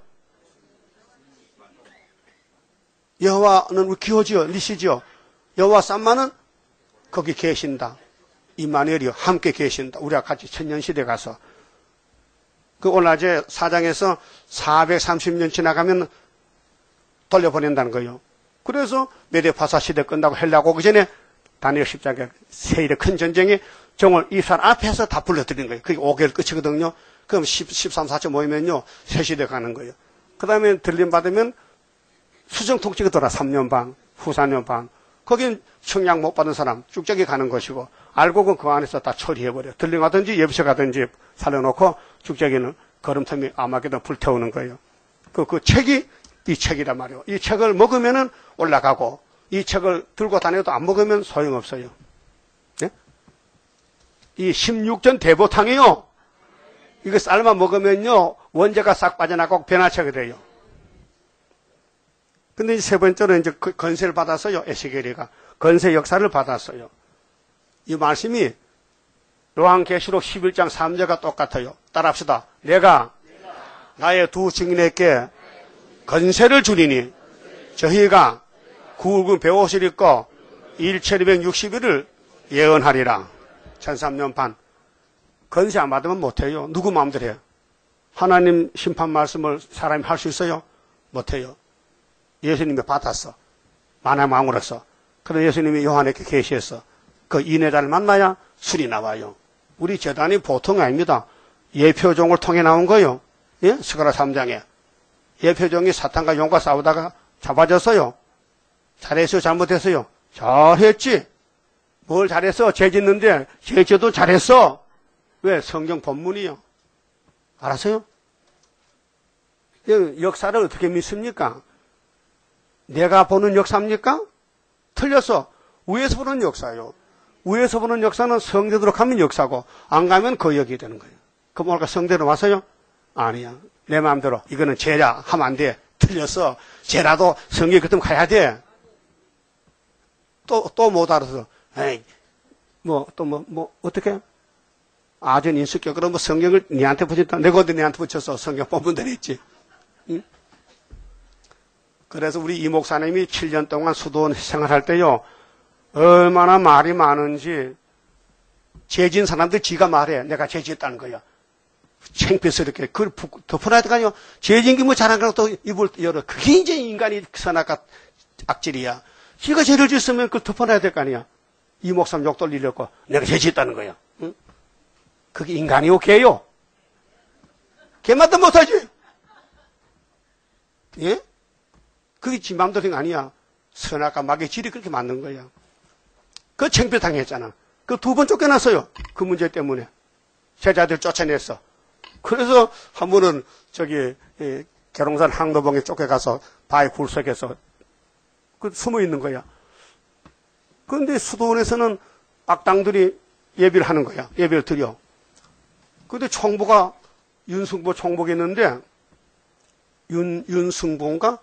여호와는 우리 기호지요. 니시지요. 여호와 쌈마는 거기 계신다. 임마누엘이 함께 계신다. 우리가 같이 천년시대 가서. 그 오늘 사장에서 사백삼십 년 지나가면 돌려보낸다는 거예요. 그래서 메데파사 시대 끝나고 헬라가 오기 전에 다니엘 십자가 세일의 큰 전쟁에 종을 이스라엘 앞에서 다 불러들인 거예요. 그게 오 개월 끝이거든요. 그럼 십삼, 사체 모이면요. 새 시대 가는 거예요. 그 다음에 들림 받으면 수정통치가 돌아 삼 년 반, 후 사 년 반. 거긴 청약 못 받은 사람 쭉저기 가는 것이고 알고는 그 안에서 다 처리해버려. 들림 가든지 예비서 가든지 살려놓고 쭉저기는 걸음터미 아마게도 불태우는 거예요. 그, 그 책이 이 책이란 말이에요. 이 책을 먹으면은 올라가고 이 책을 들고 다녀도 안 먹으면 소용없어요. 네? 이 십육 전 대보탕이요. 이거 삶아 먹으면요. 원재가 싹 빠져나가고 변화체가 돼요. 근데 세 번째로 이제 건세를 받았어요. 에스겔이가. 건세 역사를 받았어요. 이 말씀이 요한계시록 십일 장 삼 절과 똑같아요. 따라합시다. 내가 나의 두 증인에게 건세를 주리니 저희가 굵은 베옷을 입고 천이백육십 일을 예언하리라. 천삼 년 반. 건세 안 받으면 못해요. 누구 마음대로 해요. 하나님 심판 말씀을 사람이 할 수 있어요? 못해요. 예수님이 받았어. 만화 마음으로서. 그래서 예수님이 요한에게 계시했어. 그 인내자를 만나야 술이 나와요. 우리 재단이 보통이 아닙니다. 예표종을 통해 나온 거요. 예? 스가랴 삼 장에. 예표종이 사탄과 용과 싸우다가 잡아졌어요. 잘했어요? 잘못했어요? 잘했지. 뭘 잘했어? 죄 짓는데 죄 짓도 잘했어. 왜? 성경 본문이요. 알았어요? 역사를 어떻게 믿습니까? 내가 보는 역사입니까? 틀렸어. 위에서 보는 역사예요. 위에서 보는 역사는 성대도로 가면 역사고 안 가면 거역이 되는 거예요. 그럼 오늘 성대로 왔어요? 아니야. 내 마음대로 이거는 죄라 하면 안 돼. 틀렸어. 죄라도 성경에 그쯤 가야 돼. 또 또 못 알아서 에이 뭐 또 뭐 뭐 어떻게? 아전 인수격 그럼 뭐 성경을 니한테 붙였다. 내가 어디 니한테 붙였어. 성경 본문 대로 했지. 응? 그래서 우리 이 목사님이 칠 년 동안 수도원 생활할 때요. 얼마나 말이 많은지 죄진 사람들 지가 말해. 내가 죄지었다는 거야. 창피스럽게 그걸 덮어놔야 되거든요. 죄진 게 뭐 잘한 거라고 또 입을 열어. 그게 이제 인간이 선악과 악질이야. 지가 죄를 짓으면 그걸 덮어놔야 될 거 아니야. 이 목사님 욕 돌리려고 내가 죄지었다는 거야. 응? 그게 인간이 오케이요. 걔만도 못하지. 예? 그게 지 맘대로가 아니야. 선악과 마귀의 질이 그렇게 만든 거야. 그 창피당했잖아. 그 두 번 쫓겨났어요. 그 문제 때문에. 제자들 쫓아냈어. 그래서 한 번은 저기 예, 계룡산 항도봉에 쫓겨가서 바위 굴속에서 그 숨어 있는 거야. 그런데 수도원에서는 악당들이 예비를 하는 거야. 예비를 드려. 그런데 총부가 윤승보 총부가 있는데 윤, 윤승보인가?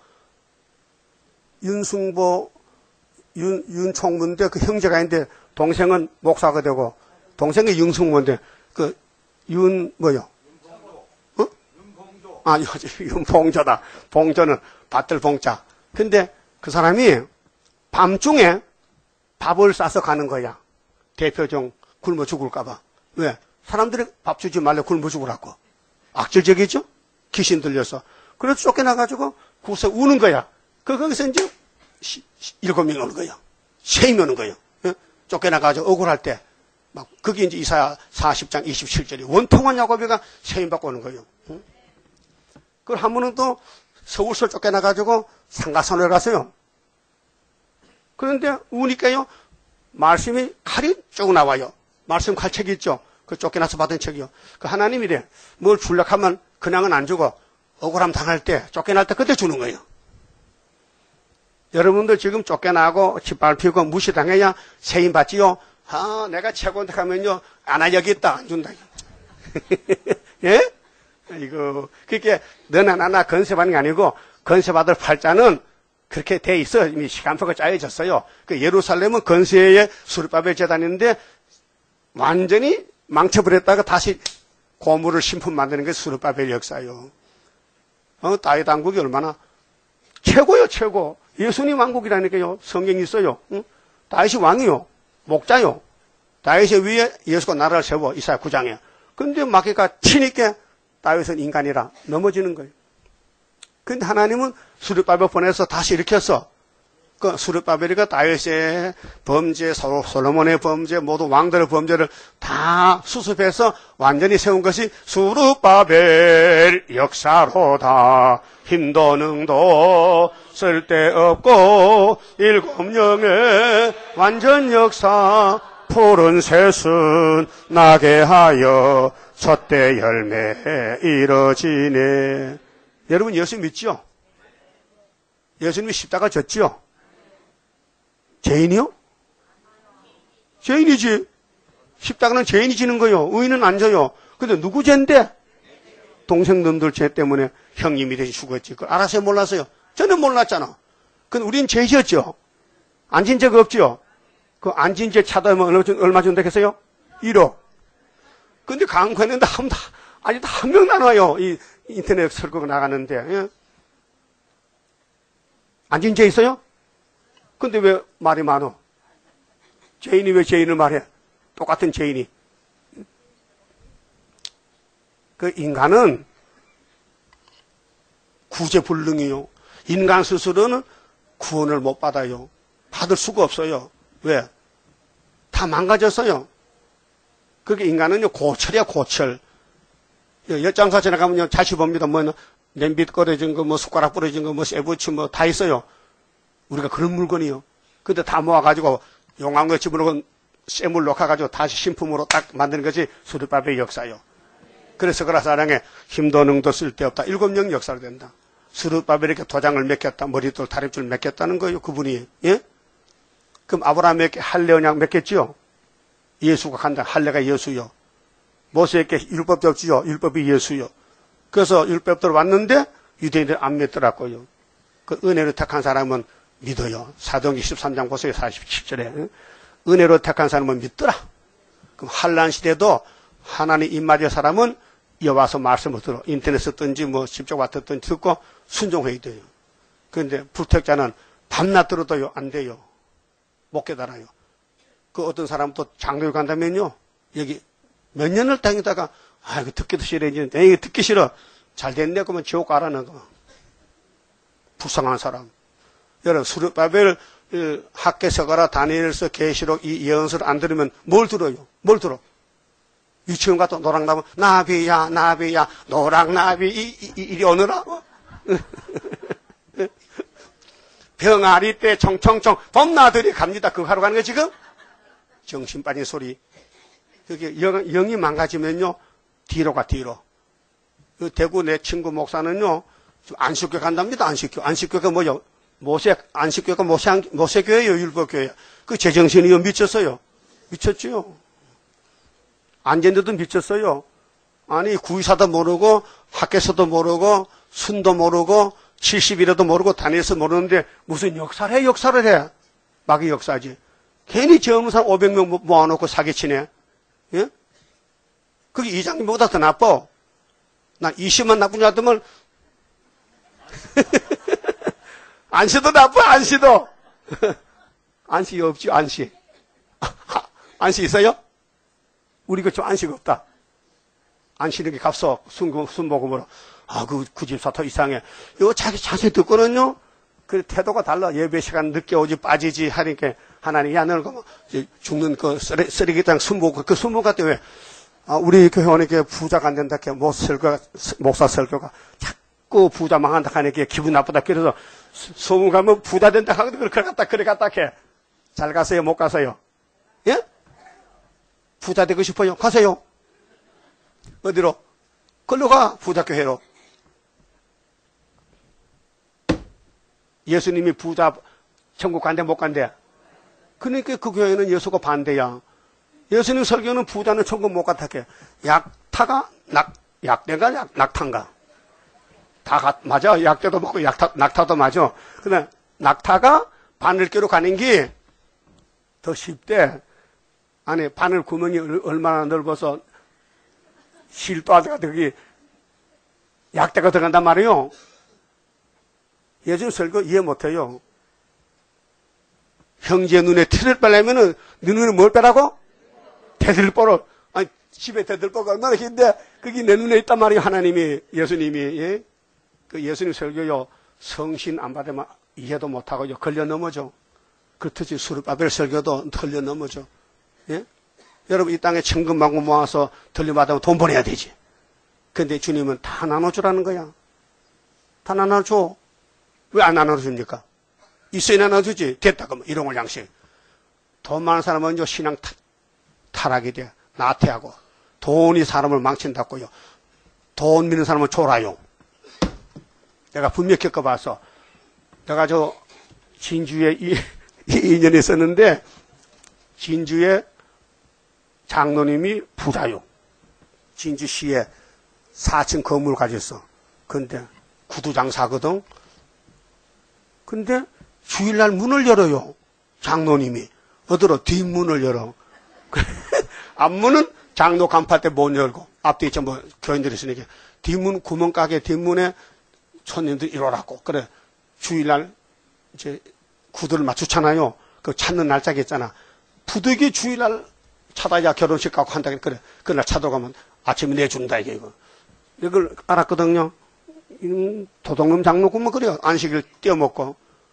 윤승보, 윤, 윤총무인데 그 형제가 있는데 동생은 목사가 되고 동생이 윤승모인데 그 윤 뭐요? 어? 윤봉조. 아, 윤봉조다. 봉조는 밭들 봉자. 근데 그 사람이 밤중에 밥을 싸서 가는 거야. 대표종 굶어 죽을까봐. 왜? 사람들이 밥 주지 말래 굶어 죽으라고. 악질적이죠? 귀신 들려서. 그래서 쫓겨나가지고 구석 우는 거야. 그, 거기서 이제, 시, 시, 일곱 명이 오는 거예요. 세임이 오는 거예요. 예? 쫓겨나가지고 억울할 때, 막, 그게 이제 이사야 사십 장 이십칠 절이 원통한 야곱이가 세임 받고 오는 거예요. 응? 그걸 한 번은 또 서울서 쫓겨나가지고 상가산을 갔어요. 그런데 우니까요, 말씀이 칼이 쭉 나와요. 말씀 칼책이 있죠. 그 쫓겨나서 받은 책이요. 그 하나님이래. 뭘 주려고 하면 그냥은 안 주고, 억울함 당할 때, 쫓겨날 때 그때 주는 거예요. 여러분들 지금 쫓겨나고 짓밟히고 무시당해야 세임 받지요? 아, 내가 최고인데 하면요, 아나 여기 있다. 안 준다. 예? 이거, 그렇게 너나 나나 건세받는 게 아니고, 건세받을 팔자는 그렇게 돼 있어. 이미 시간표가 짜여졌어요. 그 예루살렘은 건세의 수르바벨 재단인데, 완전히 망쳐버렸다가 다시 고물을 신품 만드는 게 수르바벨 역사예요. 어, 다윗 왕국이 얼마나 최고요, 최고. 예수님 왕국이라니까요. 성경이 있어요. 응? 다윗이 왕이요. 목자요. 다윗의 위에 예수가 나라를 세워, 이사야 구 장에. 근데 마귀가 치니까 다윗은 인간이라 넘어지는 거예요. 근데 하나님은 수르바벨 보내서 다시 일으켰어. 그 수르바벨이가 다윗의 범죄, 솔로몬의 범죄, 모두 왕들의 범죄를 다 수습해서 완전히 세운 것이 수르바벨 역사로다. 힘도 능도 쓸데없고 일곱 영의 완전 역사 푸른 새순 나게 하여 첫대 열매 이뤄지네. 여러분 예수 믿죠? 예수님이 십자가 졌죠? 죄인이요? 죄인이지. 십자가는 죄인이 지는 거요. 의인은 안 져요. 근데 누구 죄인데? 동생놈들 죄 때문에 형님이 대신 죽었지. 그걸 알았어요? 몰랐어요? 저는 몰랐잖아. 근데 우린 죄지었죠? 안 진 적 없죠? 그 안 진 죄 차다면 얼마 준다겠어요? 일억. 근데 강구했는데 한, 아직도 한 명 나눠요. 이 인터넷 설교가 나가는데. 예? 안 진 죄 있어요? 근데 왜 말이 많어? 죄인이 왜 죄인을 말해? 똑같은 죄인이. 그 인간은 구제불능이요. 인간 스스로는 구원을 못 받아요. 받을 수가 없어요. 왜? 다 망가졌어요. 그게 인간은요, 고철이야, 고철. 엿장사 지나가면요, 자시 봅니다. 뭐, 냄비 꺼내진 거, 뭐, 숟가락 부러진 거, 뭐, 쇠부치 뭐, 다 있어요. 우리가 그런 물건이요. 근데 다 모아가지고, 용한 거 집어넣고, 쇠물 녹아가지고 다시 신품으로 딱 만드는 것이 수르바벨의 역사요. 그래서 그라 사랑에 힘도 능도 쓸데없다. 일곱 영 역사로 된다. 수르바벨에게 도장을 맡겼다. 머리돌 다림줄 맡겼다는 거예요. 그분이. 예? 그럼 아브라함에게 할례 언약 맡겼지요? 예수가 간다. 할례가 예수요. 모세에게 율법이 없지요? 율법이 예수요. 그래서 율법대로 왔는데 유대인들 안 믿더라고요. 그 은혜로 택한 사람은 믿어요. 사도행전 십삼 장 보세요. 사십칠 절에. 은혜로 택한 사람은 믿더라. 그럼 환란 시대도 하나님 입맞을 사람은 여와서 말씀을 들어. 인터넷 썼든지 뭐 직접 왔든지 듣고 순종해야 돼요. 그런데 불택자는 밤낮 들어도요. 안 돼요. 못 깨달아요. 그 어떤 사람은 또 장로에 간다면요. 여기 몇 년을 다니다가 아 이거 듣기도 싫어. 이제 이거 듣기 싫어. 잘 됐네. 그러면 지옥 가라는 거. 불쌍한 사람. 여러분 수르바벨 학개서가라 다니엘서 계시록 이 예언서를 안 들으면 뭘 들어요? 뭘 들어? 유치원 가도 노랑나무 나비야 나비야 노랑나비 이, 이, 이리 오너라. 병아리 때 청청청 봄나들이 갑니다. 그거 하러 가는 거 지금? 정신 빠진 소리. 그게 영, 영이 망가지면요 뒤로 가 뒤로. 그 대구 내 친구 목사는요 안식교 간답니다. 안식교. 안식교가 뭐요? 모세 안식교가 모세 모세교회요 율법교회. 그 제정신이요 미쳤어요. 미쳤지요. 안전데도 미쳤어요. 아니 구의사도 모르고 학교에서도 모르고 순도 모르고 칠십일에도 모르고 다니엘서 모르는데 무슨 역사를 해 역사를 해. 마귀 역사지. 괜히 저 없는 사람 오백 명 모아놓고 사기치네. 예? 그게 이장님보다 더 나빠. 나 이십만 나쁜 자들은 안시도 나빠 안시도. 안시 없지 안시. 안시 있어요? 우리 그 좀 안식 없다. 안시는 게 값어 순, 순복음으로. 아, 그, 그 집사 더 이상해. 이거 자기 자세히 듣고는요, 그 태도가 달라. 예배 시간 늦게 오지 빠지지 하니까 하나님, 야, 너는 그 죽는 그 쓰레, 쓰레기장 순복, 그 순복 같아 왜? 아, 우리 교회원에게 부자가 안 된다. 목 설교가, 목사 설교가 자꾸 부자 망한다 하니까 기분 나쁘다. 그래서 소문 가면 부자 된다 하거든. 그래 갔다, 그래 갔다 해. 잘 가세요? 못 가세요? 예? 부자 되고 싶어요? 가세요. 어디로? 걸로 가. 부자교회로. 예수님이 부자 천국 간대 못 간대. 그러니까 그 교회는 예수가 반대야. 예수님 설교는 부자는 천국 못 갔다게. 약타가 낙 약대가 약, 낙타인가? 다 가, 맞아. 약대도 먹고 약타 낙타도 맞아. 근데 낙타가 바늘개로 가는 게 더 쉽대. 안에 바늘 구멍이 얼마나 넓어서 실도 아저가 되기 약대가 들어간단 말이에요. 예전 설교 이해 못해요. 형제 눈에 티를 빼려면은 네 눈에 뭘 빼라고? 대들보를. 아니 집에 대들보가 얼마나 긴데 그게 내 눈에 있단 말이에요. 하나님이 예수님이 예? 그 예수님 설교요 성신 안 받으면 이해도 못하고요 걸려 넘어져. 그렇듯이 수르바벨 설교도 털려 넘어져. 예? 여러분 이 땅에 천금만고 모아서 들려받으면 돈 보내야 되지. 근데 주님은 다 나눠주라는 거야. 다 나눠줘. 왜 안 나눠줍니까? 있어야 나눠주지. 됐다 그러면 일용할 양식. 돈 많은 사람은 이제 신앙 타, 타락이 돼. 나태하고. 돈이 사람을 망친다고요. 돈 믿는 사람은 졸아요. 내가 분명히 겪어봐서. 내가 저 진주에 이, 이 년이 있었는데 진주에 장로님이 부자요. 진주시에 사 층 건물을 가졌어. 근데 구두장사거든. 근데 주일날 문을 열어요. 장로님이. 어디로? 뒷문을 열어. 앞문은 장로 간파 때 못 열고 앞뒤에 전부 교인들이 있으니까 뒷문 구멍가게 뒷문에 손님들이 이러라고. 그래 주일날 이제 구두를 맞추잖아요. 그 찾는 날짜가 있잖아. 부득이 주일날 찾아야 결혼식 가고 한다. 그래 그날 찾아가면 아침에 내준다 이게 이거. 이걸 알았거든요. 음, 도둑놈 장로구면 그래요. 안식일 떼어먹고.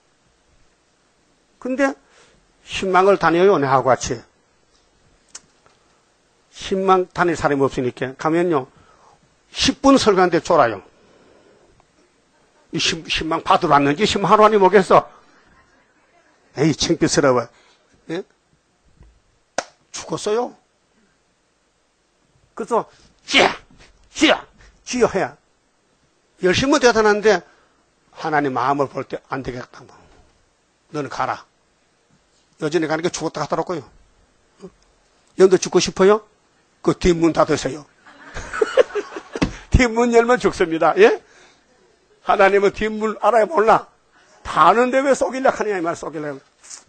근데 신망을 다녀요. 내하고 같이. 신망 다닐 사람이 없으니까 가면요. 십 분 설교하는데 졸아요. 이 신, 신망 받으러 왔는지 신망 하루 아니 뭐겠어. 에이 창피스러워. 예? 죽었어요. 그래서 쥐야 쥐야 쥐어 해야. 열심히 대단한데 하나님 마음을 볼 때 안 되겠다. 너는 가라. 여전히 가는 게 죽었다 하더라고요. 여러분도 죽고 싶어요? 그 뒷문 닫으세요. 뒷문 열면 죽습니다. 예? 하나님은 뒷문 알아야 몰라. 다 아는데 왜 속이려 하느냐 이 말 속이려.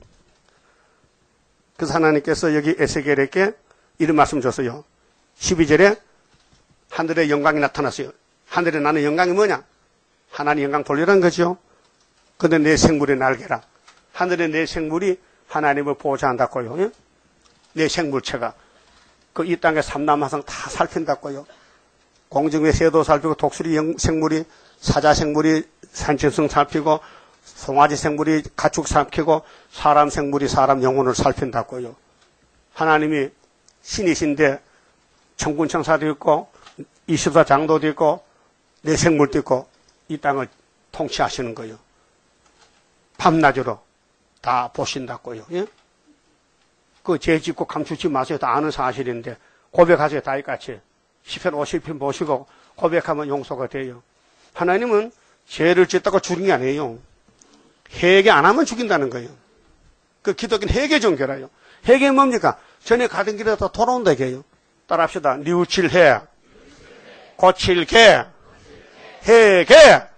그래서 하나님께서 여기 에스겔에게 이런 말씀 줬어요. 십이 절에 하늘의 영광이 나타났어요. 하늘에 나는 영광이 뭐냐? 하나님 영광 돌리라는 거죠. 근데 내 생물의 날개라. 하늘의 내 생물이 하나님을 보호한다고요. 예? 내 생물체가. 그 이 땅의 삼남하상 다 살핀다고요. 공중의 새도 살피고 독수리 생물이 사자 생물이 산짐승 살피고 송아지 생물이 가축 살피고 사람 생물이 사람 영혼을 살핀다고요. 하나님이 신이신데 천군천사도 있고 이십사 장도도 있고 내 생물도 있고 이 땅을 통치하시는 거예요. 밤낮으로 다 보신다고요. 예? 그 죄 짓고 감추지 마세요. 다 아는 사실인데 고백하세요. 다윗같이 시편 오십 편 보시고 고백하면 용서가 돼요. 하나님은 죄를 짓다가 죽인 게 아니에요. 회개 안 하면 죽인다는 거예요. 그 기독교는 회개 종교라요. 회개는 뭡니까? 전에 가던 길에 다 돌아온다 이게요. 따라합시다. 뉘우칠해, 고칠게, 회개,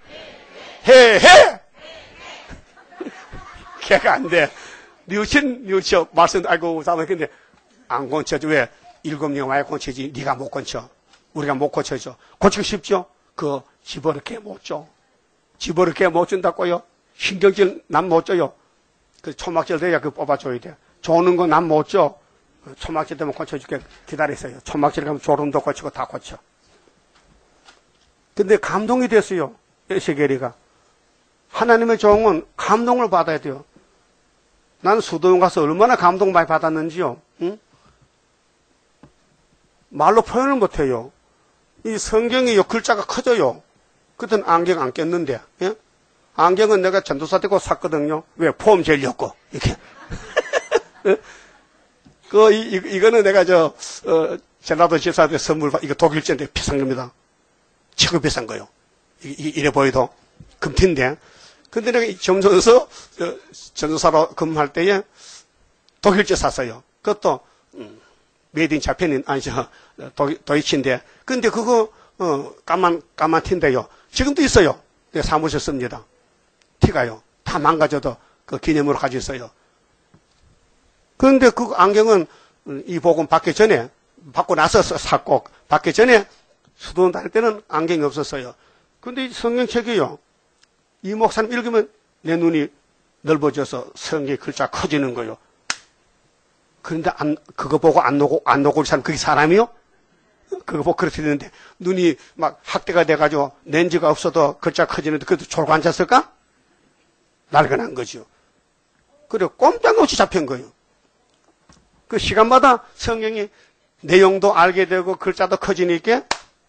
해해. 개가 안 돼. 뉘우친, 뉘우쳐. 말씀, 아이고, 사람, 근데 안 고쳐줘. 왜? 일곱 명 와야 고치지. 네가 못 고쳐. 우리가 못 고쳐줘. 고치고 싶죠? 그, 집어넣게 못 줘. 집어넣게 못 준다고요? 신경질 난 못 줘요. 그 초막질 돼야 그 뽑아줘야 돼. 조는 거 난 못 줘. 초막질 되면 고쳐줄게. 기다리세요. 초막질 가면 졸음도 고치고 다 고쳐. 근데 감동이 됐어요. 에스겔이가. 하나님의 종은 감동을 받아야 돼요. 난 수도원 가서 얼마나 감동 많이 받았는지요. 응? 말로 표현을 못해요. 이 성경이 글자가 커져요. 그땐 안경 안 꼈는데. 예? 안경은 내가 전도사 되고 샀거든요. 왜? 폼 재려고 이렇게. 그 이, 이, 이거는 내가 저 어, 전라도 집사한테 선물 받. 이거 독일제인데 비싼 겁니다. 최고 비싼 거요. 이, 이, 이래 보이도 금티인데. 근데 내가 점선에서 어, 전도사로 근무할 때에 독일제 샀어요. 그것도 음, 메이드 인 자펜인 아니죠. 도이치인데. 근데 그거 어, 까만 까만 티인데요. 지금도 있어요. 내가 사무실 씁니다. 티가요. 다 망가져도 그 기념으로 가지고 있어요. 그런데 그 안경은 이 복음 받기 전에, 받고 나서 샀고, 받기 전에 수도원 다닐 때는 안경이 없었어요. 근데 이 성경책이요. 이 목사님 읽으면 내 눈이 넓어져서 성경의 글자 커지는 거요. 그런데 안, 그거 보고 안 녹고, 안 녹을 사람, 그게 사람이요? 그거 보고 그렇게 되는데, 눈이 막 학대가 돼가지고 렌즈가 없어도 글자 커지는데, 그래도 졸고 앉았을까? 날아난 거죠. 그리고 꼼짝없이 잡힌 거예요. 그 시간마다 성경이 내용도 알게 되고, 글자도 커지니까,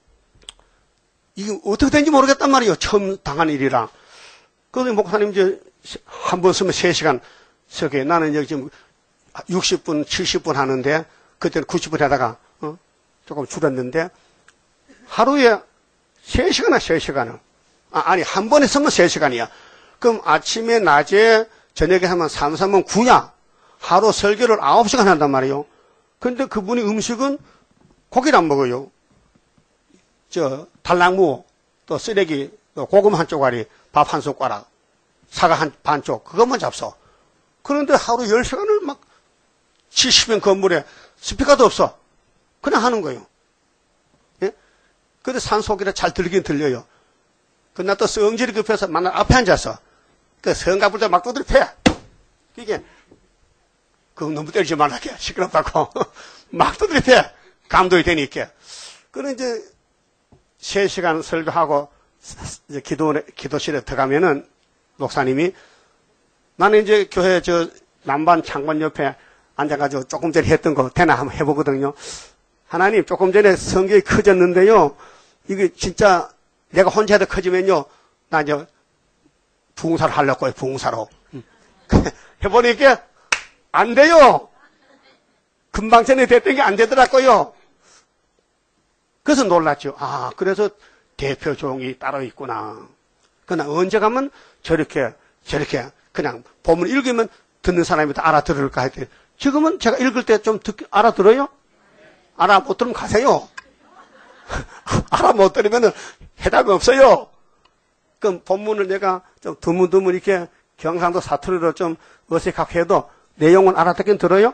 이게 어떻게 된지 모르겠단 말이에요. 처음 당한 일이라. 그런데 목사님 이제 한 번 쓰면 세 시간 서게. 나는 여기 지금 육십 분, 칠십 분 하는데, 그때는 구십 분 하다가, 어? 조금 줄었는데, 하루에 세 시간이나 세 시간을. 아, 아니, 한 번에 쓰면 세 시간이야. 그럼 아침에, 낮에, 저녁에 하면 삼, 삼은 구야. 하루 설교를 아홉 시간 한단 말이에요. 근데 그분이 음식은 고기를 안 먹어요. 저, 달랑무, 또 쓰레기, 또 고구마 한 쪼가리, 밥 한 숟가락, 사과 한 반쪽, 그것만 잡숴. 그런데 하루 열 시간을 막 칠십 년 건물에 스피커도 없어. 그냥 하는 거예요. 예? 근데 산소기라 잘 들리긴 들려요. 그나 또 성질이 급해서 만날 앞에 앉았어. 그 성가불 때 막 두드려 패. 이게, 그거 너무 때리지 말라게. 시끄럽다고. 막 두드려 패. 감독이 되니까. 그래, 이제, 세 시간 설교하고, 이제 기도, 기도실에 들어가면은, 목사님이, 나는 이제 교회 저, 남반 창문 옆에 앉아가지고 조금 전에 했던 거 대나 한번 해보거든요. 하나님, 조금 전에 성경이 커졌는데요. 이게 진짜 내가 혼자 해도 커지면요. 나 이제 부흥사를 하려고 해요, 부흥사로. 해보니까 안 돼요. 금방 전에 됐던 게 안 되더라고요. 그래서 놀랐죠. 아, 그래서 대표 종이 따로 있구나. 그러나 언제 가면 저렇게, 저렇게 그냥 본문 읽으면 듣는 사람이 다 알아들을까 했더니 지금은 제가 읽을 때 좀 듣, 알아들어요? 알아 못 들으면 가세요. 알아 못 들으면 해답이 없어요. 그럼 본문을 내가 좀 드문드문 이렇게 경상도 사투리로 좀 어색하게 해도 내용은 알아듣긴 들어요?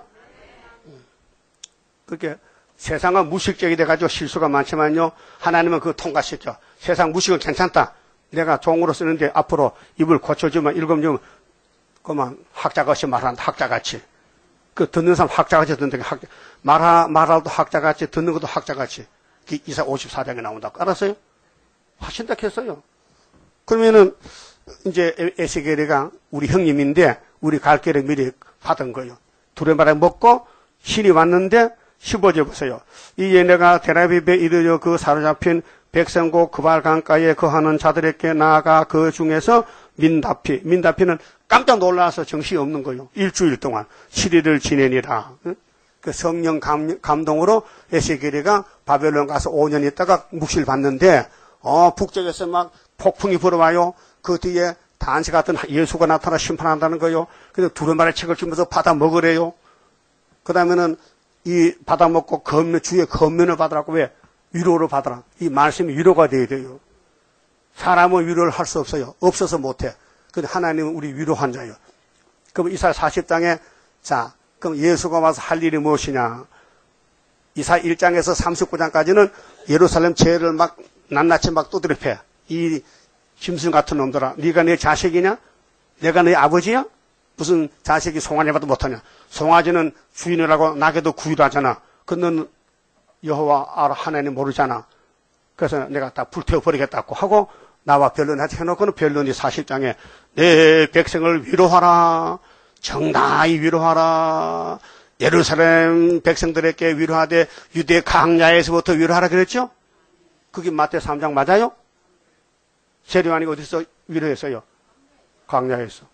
그렇게 세상은 무식적이 돼가지고 실수가 많지만요. 하나님은 그거 통과시켜. 세상 무식은 괜찮다. 내가 종으로 쓰는데 앞으로 입을 고쳐주면 읽으면 그만 학자같이 말한다. 학자같이. 그 듣는 사람 학자같이 듣는 게 학자. 말하, 말하도 학자같이 듣는 것도 학자같이. 이사 오십사 장에 나온다고. 알았어요? 하신다 했어요. 그러면은 이제 에스겔이가 우리 형님인데 우리 갈 길을 미리 받은 거예요. 두레마리 먹고 신이 왔는데 십오 절 보세요. 이에 내가 데라비브에 이르러 그 사로잡힌 백성고 그발 강가에 거하는 자들에게 나아가 그 중에서 민다피, 민다피는 깜짝 놀라서 정신이 없는 거예요. 일주일 동안 칠 일을 지내니라. 그 성령 감, 감동으로 에스겔이가 바벨론 가서 오 년 있다가 묵시를 받는데 어, 북쪽에서 막 폭풍이 불어와요. 그 뒤에 단시 같은 예수가 나타나 심판한다는 거예요. 그래서 두루마리 책을 주면서 받아 먹으래요. 그 다음에는 이 받아 먹고 건면, 주의 건면을 받으라고. 왜? 위로를 받으라. 이 말씀이 위로가 되어야 돼요. 사람은 위로를 할 수 없어요. 없어서 못해. 근데 하나님은 우리 위로한 자예요. 그럼 이사야 사십 장에 자, 그럼 예수가 와서 할 일이 무엇이냐? 이사야 일 장에서 삼십구 장까지는 예루살렘 죄를 막 낱낱이 막 두드려 패. 이 짐승 같은 놈들아, 네가 내 자식이냐? 내가 네 아버지야? 무슨 자식이 송아지 봐도 못하냐? 송아지는 주인이라고 나게도 구이도 하잖아. 그는 여호와 알아 하나님 모르잖아. 그래서 내가 다 불태워버리겠다고 하고 나와 변론하지 해놓고는 변론이 사십 장에 내 백성을 위로하라. 정당히 위로하라. 예루살렘 백성들에게 위로하되 유대 강야에서부터 위로하라 그랬죠? 그게 마태 삼 장 맞아요? 세례요한이 어디서 위로했어요? 강야에서.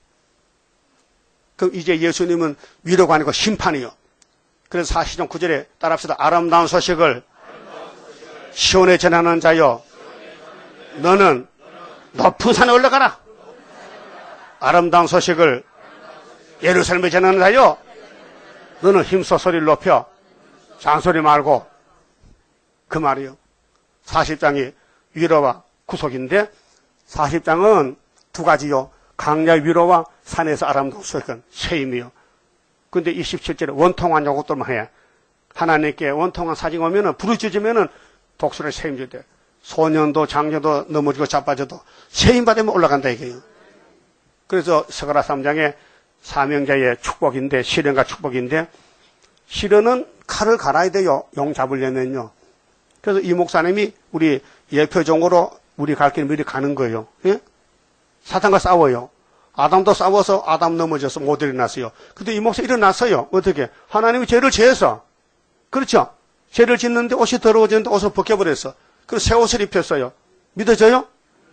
그럼 이제 예수님은 위로가 아니고 심판이요. 그래서 사십 장 구 절에 따라합시다. 아름다운 소식을 시온에 전하는 자여, 너는 높은 산에 올라가라. 아름다운 소식을 예루살렘에 전하는 자여, 너는 힘써 소리를 높여 잔소리 말고. 그 말이요. 사십 장이 위로와 구속인데 사십 장은 두 가지요. 강야 위로와 산에서 아름다운 소식은 쇠임이요. 근데 이십칠 절에 원통한 요것들만 해. 하나님께 원통한 사징 오면은 부르짖으면은 독수리 세임 돼. 소년도 장녀도 넘어지고 자빠져도 세임 받으면 올라간다 이게요. 그래서 스가랴 삼 장의 사명자의 축복인데, 시련과 축복인데, 시련은 칼을 갈아야 돼요. 용 잡으려면요. 그래서 이 목사님이 우리 예표종으로 우리 갈 길을 미리 가는 거예요. 예? 사탄과 싸워요. 아담도 싸워서 아담 넘어져서 못 일어났어요. 근데 이 목사 일어났어요. 어떻게? 하나님이 죄를 지어서. 그렇죠? 죄를 짓는데 옷이 더러워졌는데 옷을 벗겨버렸어. 그래서 새 옷을 입혔어요. 믿어져요?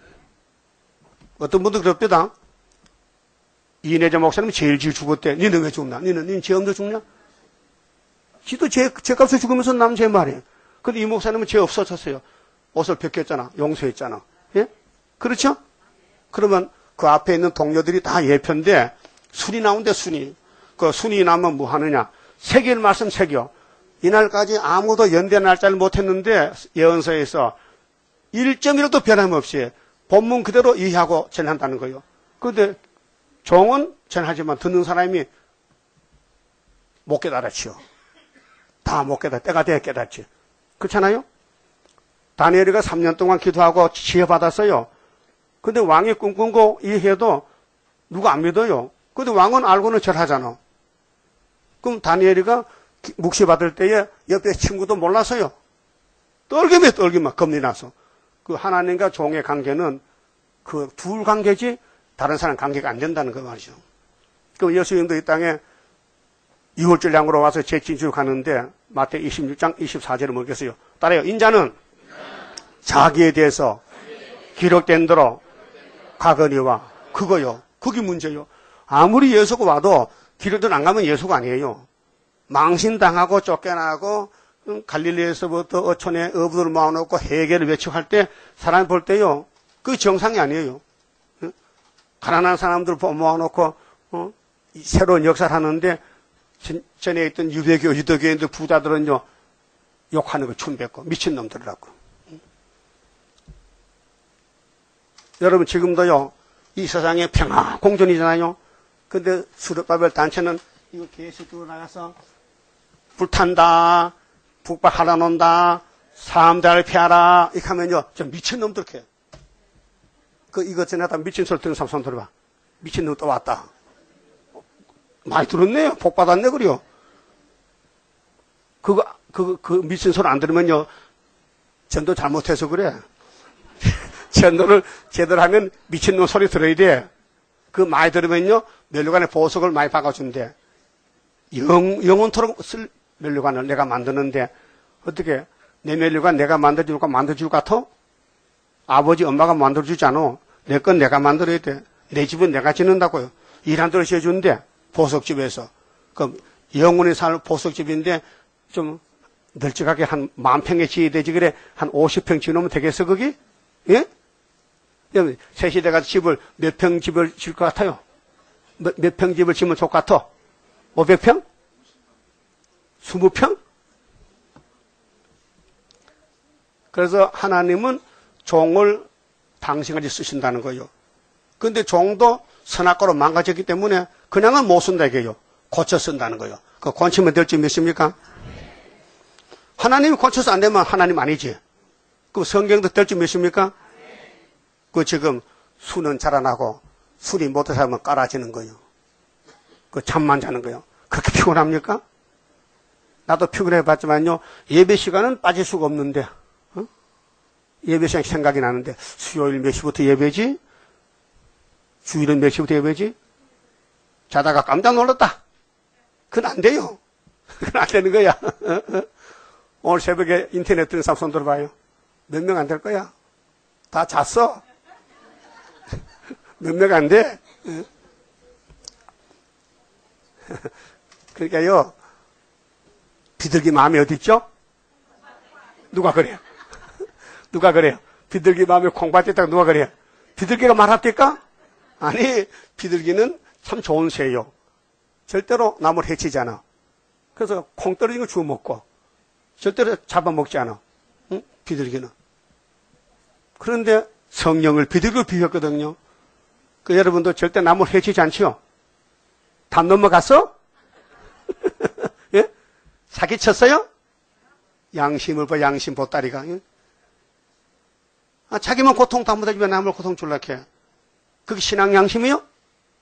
어떤 분도 그럽니다. 이내자 목사님이 제일 지 죽었대. 니는 왜 죽나? 니는, 니는 죄 없는데 죽냐? 지도 죄, 죄값을 죽으면서 남 죄 말이에요. 근데 이 목사님은 죄 없어졌어요. 옷을 벗겼잖아. 용서했잖아. 예? 그렇죠? 그러면 그 앞에 있는 동료들이 다 예편데, 순이 나온대, 순이. 그 순이 나면 뭐 하느냐? 새길 말씀 새겨. 이날까지 아무도 연대 날짜를 못했는데, 예언서에서 일 점이라도 변함없이 본문 그대로 이해하고 전한다는 거예요. 그런데 종은 전하지만 듣는 사람이 못 깨달았지요. 다 못 깨달아. 때가 돼야 깨닫지. 그렇잖아요? 다니엘이가 삼 년 동안 기도하고 지혜받았어요. 근데 왕이 꿈꾼 거 이해해도 누가 안 믿어요. 근데 왕은 알고는 절하잖아. 그럼 다니엘이가 묵시 받을 때에 옆에 친구도 몰랐어요. 떨기만 떨기만 겁이 나서. 그 하나님과 종의 관계는 그 둘 관계지 다른 사람 관계가 안 된다는 거 말이죠. 그럼 예수님도 이 땅에 유월절 양으로 와서 재진주 가는데 마태 이십육 장 이십사 절을 먹겠어요. 따라요. 인자는 자기에 대해서 기록된 대로 가거니와 그거요. 그게 문제요. 아무리 예수가 와도 기록대로 안 가면 예수가 아니에요. 망신당하고 쫓겨나고 갈릴리에서부터 어촌에 어부들 모아놓고 해계를 외치고 할 때 사람 볼 때요. 그게 정상이 아니에요. 가난한 사람들 모아놓고 어? 새로운 역사를 하는데 전에 있던 유대교, 유대교인들 부자들은요. 욕하는 거 춤뱉고 미친놈들이라고. 여러분 지금도요. 이 세상에 평화 공존이잖아요. 근데 수르바벨 단체는 이거 계속 나가서 불탄다. 북박 하라논다. 사람들 피하라. 이렇게 하면요. 좀 미친놈들 이렇게. 그, 이거 전에 다 미친 소리 듣는 사람 손 들어봐. 미친놈 또 왔다. 많이 들었네요. 복 받았네, 그래요. 그거, 그, 그 미친 소리 안 들으면요. 전도 잘못해서 그래. 전도를 제대로 하면 미친놈 소리 들어야 돼. 그 많이 들으면요. 멸류관의 보석을 많이 박아준대. 영, 영원토록 쓸 멸류관을 내가 만드는데, 어떻게, 내 멸류관 내가 만들어줄 까 만들어줄 것 같아? 아버지, 엄마가 만들어주지 않아. 내 건 내가 만들어야 돼. 내 집은 내가 짓는다고요. 일한 대로 지어주는데, 보석집에서. 그, 영원히 살 보석집인데, 좀, 널찍하게 한 만 평에 지어야 되지, 그래. 한 오십 평 지으면 되겠어, 거기? 예? 새 시대가 집을, 몇 평 집을 지을 것 같아요? 몇, 몇 평 집을 지으면 좋을 것 같아? 오백 평? 이십 평? 그래서 하나님은 종을 당신같이 쓰신다는 거예요. 그런데 종도 선악과로 망가졌기 때문에 그냥은 못 쓴다 이게요. 고쳐 쓴다는 거예요. 그 고치면 될지 믿습니까? 하나님이 고쳐서 안 되면 하나님 아니지. 그 성경도 될지 믿습니까? 그 지금 수는 자라나고 술이 못해서 하면 깔아지는 거예요. 그 잠만 자는 거예요. 그렇게 피곤합니까? 나도 피곤해 봤지만요. 예배 시간은 빠질 수가 없는데 어? 예배 시간 생각이 나는데 수요일 몇 시부터 예배지? 주일은 몇 시부터 예배지? 자다가 깜짝 놀랐다. 그건 안 돼요. 그건 안 되는 거야. 오늘 새벽에 인터넷 뜨는 사람 손 들어봐요. 몇 명 안 될 거야. 다 잤어. 몇 명 안 돼. 그러니까요. 비둘기 마음이 어디 있죠? 누가 그래요? 누가 그래요? 비둘기 마음에 콩밭에 있다가 누가 그래요? 비둘기가 말합니까? 아니, 비둘기는 참 좋은 새예요. 절대로 남을 해치지 않아. 그래서 콩 떨어진 거 주워 먹고 절대로 잡아먹지 않아. 응? 비둘기는. 그런데 성령을 비둘기로 비웠거든요. 그 여러분도 절대 남을 해치지 않지요? 담 넘어갔어? 예? 사기쳤어요? 양심을 봐, 양심 보따리가. 예? 아, 자기만 고통 담보다 주면 남을 고통 줄라 해. 그게 신앙 양심이요?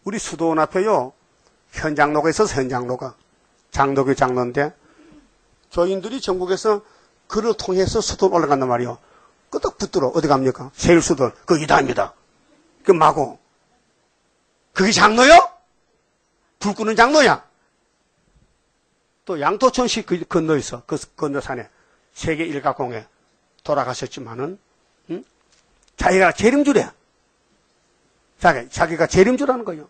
우리 수도원 앞에요, 현장로가 있어서 현장로가. 장로교 장로인데, 교인들이 전국에서 그를 통해서 수도원 올라간단 말이요. 끄덕 붙들어. 어디 갑니까? 세일수도원. 그 이다입니다. 그 마고. 그게 장로요? 불 끄는 장로야. 또 양도천시 그 건너 있어. 그 건너산에. 세계 일가공에 돌아가셨지만은, 응? 자기가 재림주래. 자기, 자기가 재림주라는 거예요.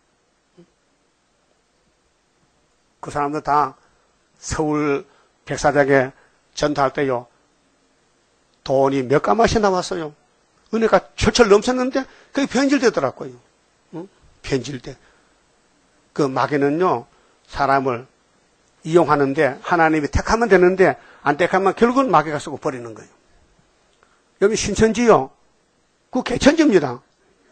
그 사람들 다 서울 백사장에 전도할 때요, 돈이 몇 가마씩 나왔어요. 은혜가 철철 넘쳤는데, 그게 변질되더라고요. 응? 변질돼. 그 마귀는요, 사람을 이용하는데, 하나님이 택하면 되는데, 안 택하면 결국은 마귀가 쓰고 버리는 거예요. 여기 신천지요, 그 개천지입니다.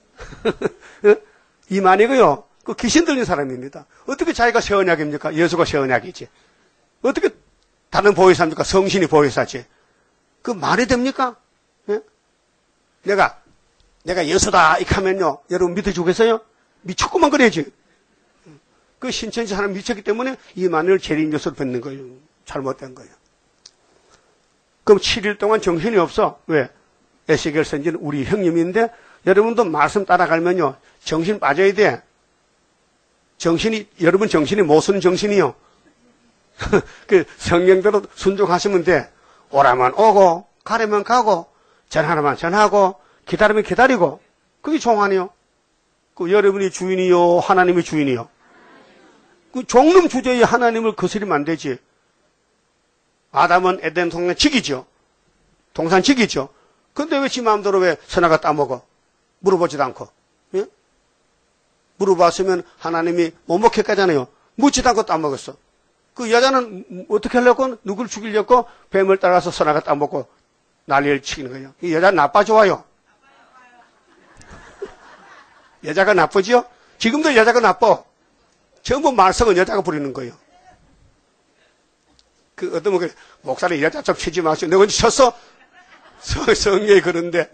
이만희가요, 그 귀신 들린 사람입니다. 어떻게 자기가 새 언약입니까? 예수가 새 언약이지. 어떻게 다른 보혜사입니까? 성신이 보혜사지. 그 말이 됩니까? 예? 내가, 내가 예수다, 이렇게 하면요, 여러분 믿어주겠어요? 미쳤구만 그래야지. 그 신천지 사람 미쳤기 때문에 이만희를 재림교수로 뵙는 거예요. 잘못된 거예요. 그럼 칠 일 동안 정신이 없어. 왜? 에스겔 선지는 우리 형님인데, 여러분도 말씀 따라가면요, 정신 빠져야 돼. 정신이, 여러분 정신이 못 쓰는 정신이요. 그 성경대로 순종하시면 돼. 오라면 오고, 가려면 가고, 전하라면 전하고, 기다리면 기다리고, 그게 종아니요. 그 여러분이 주인이요, 하나님이 주인이요. 그 종놈 주제에 하나님을 거스리면 안 되지. 아담은 에덴 동산 지기죠. 동산 지기죠. 근데 왜 지 마음대로 왜 선악과 따먹어? 물어보지도 않고. 예? 물어봤으면 하나님이 못 먹게 하잖아요. 묻지도 않고 따먹었어. 그 여자는 어떻게 하려고? 누굴 죽이려고? 뱀을 따라서 선악과 따먹고 난리를 치는 거예요. 이 여자 나빠 좋아요? 여자가 나쁘지요? 지금도 여자가 나빠. 전부 말썽은 여자가 부리는 거예요. 그 어떤 뭐 목사님 여자 좀 치지 마시오. 내가 언제 쳤어? 성경에 그런데.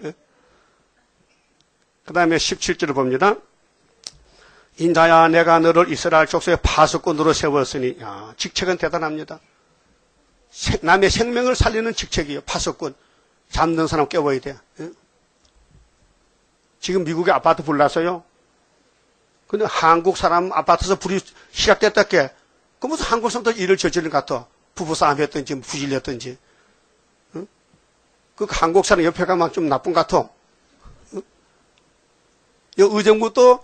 그 다음에 십칠 절을 봅니다. 인자야 내가 너를 이스라엘 족속의 파수꾼으로 세웠으니, 야, 직책은 대단합니다. 남의 생명을 살리는 직책이에요. 파수꾼. 잠든 사람 깨워야 돼. 지금 미국의 아파트 불 났어요. 근데 한국 사람 아파트에서 불이 시작됐다께. 그 무슨 한국 사람도 일을 저지른 것 같아. 부부싸움 했든지 부질렸든지. 응? 그 한국 사람 옆에 가면 좀 나쁜 것 같아. 응? 여 의정부 또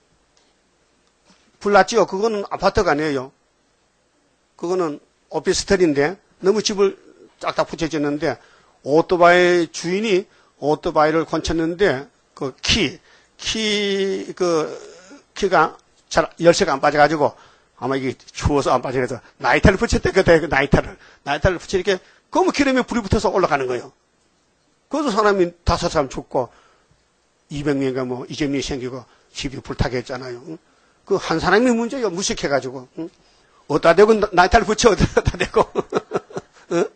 불났지요. 그거는 아파트가 아니에요. 그거는 오피스텔인데 너무 집을 쫙딱 붙여졌는데 오토바이 주인이 오토바이를 건쳤는데 그 키, 키, 그 키가 잘 열쇠가 안 빠져가지고 아마 이게 추워서 안 빠져서 나이타를 붙였대. 그 나이타를 나이타를 붙이니까 그러면 기름에 불이 붙어서 올라가는 거예요. 그래서 사람이 다섯 사람 죽고 이백 명인가 뭐 이재민이 생기고 집이 불타게 했잖아요. 그 한 사람이 문제예요. 무식해가지고. 응? 어디다 대고 나이타를 붙여. 어디다 대고. 응?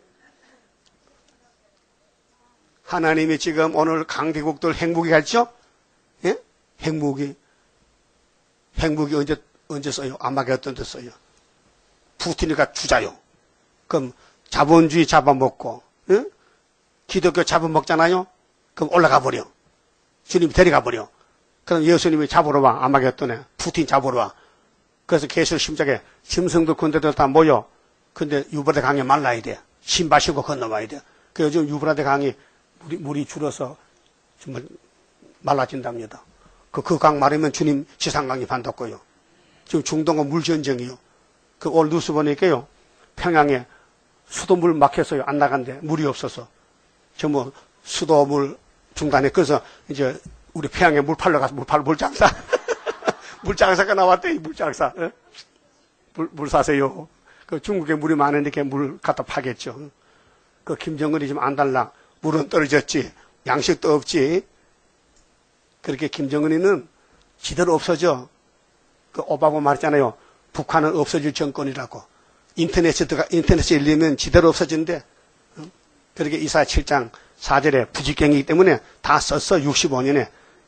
하나님이 지금 오늘 강대국들 핵무기 갔죠? 예? 핵무기. 핵무기 언제, 언제 써요? 아마겟돈 때 써요. 푸틴이가 주자요. 그럼 자본주의 잡아먹고, 예? 기독교 잡아먹잖아요? 그럼 올라가 버려. 주님이 데려가 버려. 그럼 예수님이 잡으러 와. 아마겟돈에. 푸틴 잡으러 와. 그래서 개수 심장에 짐승들 군대들 다 모여. 근데 유브라데 강에 말라야 돼. 신바 신고 건너와야 돼. 그 요즘 유브라데 강이 물이, 물이 줄어서 정말 말라진답니다. 그, 그 강 마르면 주님 지상강이 반갑고요. 지금 중동은 물전쟁이요. 그 올 뉴스 보니까요. 평양에 수도물 막혔어요. 안 나간대. 물이 없어서. 전부 수도물 중단에 그래서 이제 우리 평양에 물 팔러 가서 물 팔러 물장사. 물장사가 나왔대. 물장사. 어? 물, 물 사세요. 그 중국에 물이 많으니까 물 갖다 파겠죠. 그 김정은이 지금 안 달라. 물은 떨어졌지. 양식도 없지. 그렇게 김정은이는 지대로 없어져. 그 오바마 말했잖아요. 북한은 없어질 정권이라고. 인터넷에 들어가, 인터넷에 열리면 지대로 없어진대. 그렇게 이사야 칠 장 사 절에 부직갱이기 때문에 다 썼어. 육십오 년에.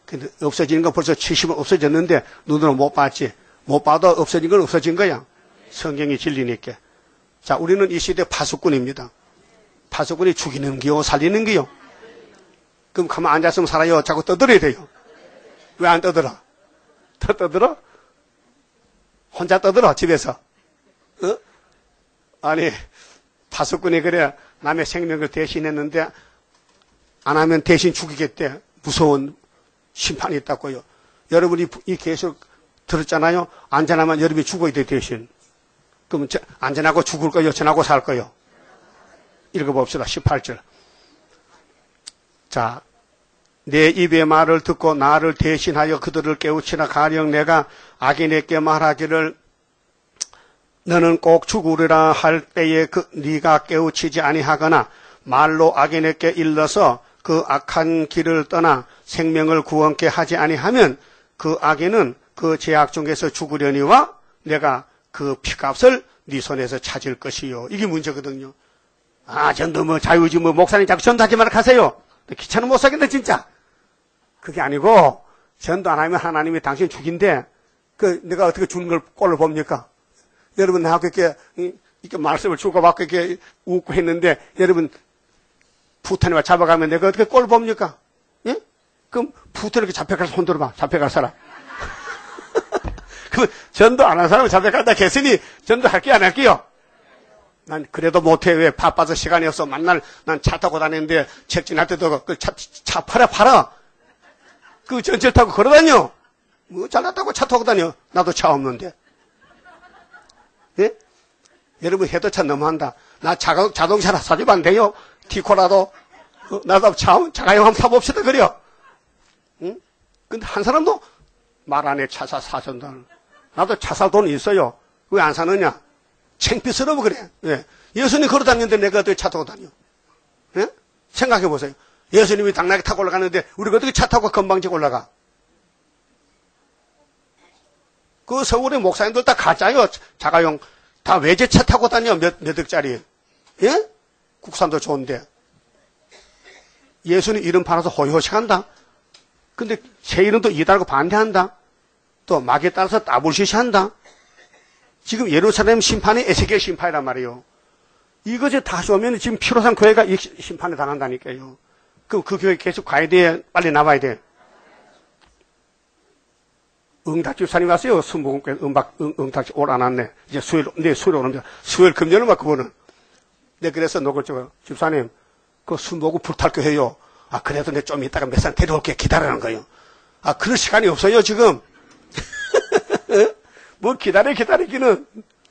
근데 없어지는 건 벌써 칠십은 없어졌는데 눈으로 못 봤지. 못 봐도 없어진 건 없어진 거야. 성경이 진리니까. 자, 우리는 이 시대 파수꾼입니다. 파수꾼이 죽이는 기요, 살리는 기요. 그럼 가만 앉았으면 살아요. 자꾸 떠들어야 돼요. 왜 안 떠들어? 더 떠들어? 혼자 떠들어, 집에서. 어? 아니, 파수꾼이 그래, 남의 생명을 대신했는데, 안 하면 대신 죽이겠대. 무서운 심판이 있다고요. 여러분이 이 계속 들었잖아요. 안전하면 여러분이 죽어야 돼, 대신. 그럼 안전하고 죽을 거요? 전하고 살 거요? 읽어봅시다. 십팔 절. 자, 내 입의 말을 듣고 나를 대신하여 그들을 깨우치나 가령 내가 악인에게 말하기를 너는 꼭 죽으리라 할 때에 그 네가 깨우치지 아니하거나 말로 악인에게 일러서 그 악한 길을 떠나 생명을 구원케 하지 아니하면 그 악인은 그 죄악 중에서 죽으려니와 내가 그 피값을 네 손에서 찾을 것이요. 이게 문제거든요. 아, 전도 뭐 자유지 뭐 목사님 자꾸 전도하지 말라 하세요. 귀찮으면 못 사겠네 진짜. 그게 아니고 전도 안 하면 하나님이 당신 죽인데 그 내가 어떻게 죽는 걸 꼴을 봅니까? 여러분 나하고 이렇게 이렇게 말씀을 주고받고 이렇게 웃고 했는데 여러분 부탄이와 잡아가면 내가 어떻게 꼴을 봅니까? 예? 그럼 부탄 이렇게 잡혀갈 손 들어봐. 잡혀갈 사람. 그럼 전도 안 한 사람은 잡혀간다 했으니 전도 할게요 안 할게요? 난 그래도 못해. 왜? 바빠서 시간이 없어. 만날 난 차 타고 다니는데 책진할 때도 그 차, 차 팔아 팔아. 그 전철 타고 걸어다녀. 뭐 잘났다고 차 타고 다녀. 나도 차 없는데. 예? 여러분 해도차 너무한다. 나 자, 자동차나 사주면 안 돼요? 티코라도. 어, 나도 차, 자가용 한번 타봅시다 그래요. 응? 근데 한 사람도 말 안 해. 차 사 사준다. 나도 차 살 돈 있어요. 왜 안 사느냐? 창피스러워 그래. 예. 예수님 걸어 다니는데 내가 어떻게 차 타고 다녀? 예? 생각해 보세요. 예수님이 당나귀 타고 올라가는데 우리가 어떻게 차 타고 건방지게 올라가? 그 서울의 목사님들 다 가짜요. 자가용 다 외제차 타고 다녀. 몇, 몇 억짜리. 예? 국산도 좋은데. 예수님 이름 팔아서 호의호식 한다. 근데 새 이름도 이달고 반대한다. 또 막에 따라서 따불시시 한다. 지금 예루살렘 심판이 에스겔 심판이란 말이에요. 이것이 다시 오면 지금 피로상 교회가 이 심판에 당한다니까요. 그럼 그 교회 계속 가야 돼? 빨리 나와야 돼? 응답 집사님 왔어요. 순복음교회 음박, 응, 응답 올 안 왔네. 이제 수요일, 네, 수요일 오는데. 수요일 금요일 막 그거는. 네, 그래서 녹을 줘. 집사님, 그 순복음 불탈 교회요. 아, 그래도 내 좀 이따가 몇 사람 데려올게. 기다리는 거예요. 아, 그럴 시간이 없어요, 지금. 뭐 기다려 기다리기는.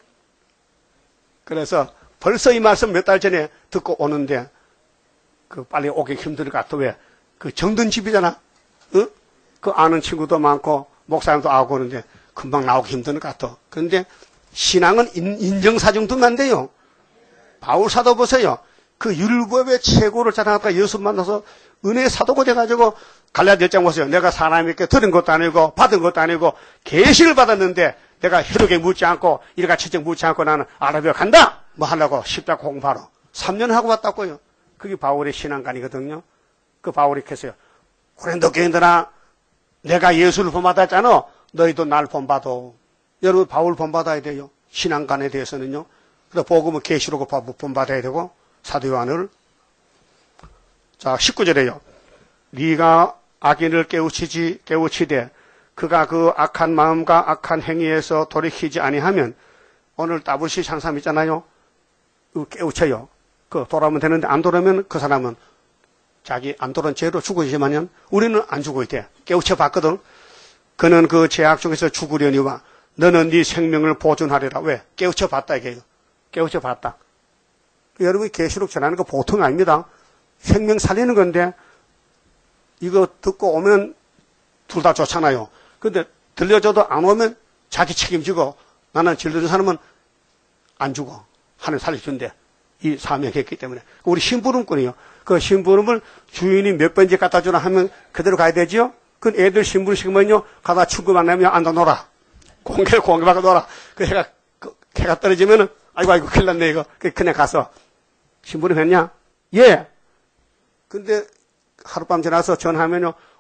그래서 벌써 이 말씀 몇 달 전에 듣고 오는데 그 빨리 오기 힘들 것 같아. 왜? 그 정든 집이잖아. 어? 그 아는 친구도 많고 목사님도 아고 그러는데 금방 나오기 힘든 것 같아. 그런데 신앙은 인, 인정사정도 난데요. 바울 사도 보세요. 그 율법의 최고를 자랑하다가 예수 만나서 은혜의 사도가 돼가지고 갈라디아 일 장 보세요. 내가 사람에게 들은 것도 아니고 받은 것도 아니고 계시를 받았는데 내가 헤로게 묻지 않고 일가 채찍 묻지 않고 나는 아라비아 간다. 뭐 하려고 십자가 공부하러 삼 년 하고 왔다고요. 그게 바울의 신앙관이거든요. 그 바울이 했어요. 고린도 교인들아, 내가 예수를 본받았잖아. 너희도 날 본받아. 여러분 바울 본받아야 돼요. 신앙관에 대해서는요. 그래서 복음은 계시록을 본받아야 되고 사도 요한을. 자, 십구 절에요. 네가 악인을 깨우치지 깨우치되 그가 그 악한 마음과 악한 행위에서 돌이키지 아니하면 오늘 따블시 장삼 있잖아요. 깨우쳐요. 그 돌아오면 되는데 안 돌아오면 그 사람은 자기 안 돌아온 죄로 죽어지지만은 우리는 안 죽어야 돼. 깨우쳐 봤거든. 그는 그 죄악 중에서 죽으려니와 너는 네 생명을 보존하리라. 왜? 깨우쳐 봤다 이게요. 깨우쳐 봤다. 여러분이 계시록 전하는 거 보통 아닙니다. 생명 살리는 건데 이거 듣고 오면 둘 다 좋잖아요. 근데 들려줘도 안 오면 자기 책임지고 나는 질르는 사람은 안 죽어. 하나님 살려준대. 이 사명했기 때문에. 우리 심부름꾼이요. 그 심부름을 주인이 몇 번째 갖다 주나 하면 그대로 가야 되지요? 그 애들 심부름 시키면요. 가다 출구 만나면 앉아 놀아. 공개, 공개받고 놀아. 그 해가, 그 해가 떨어지면은 아이고, 아이고, 큰일 났네, 이거. 그냥 가서 심부름 했냐? 예. 근데 하룻밤 지나서 전화하면요.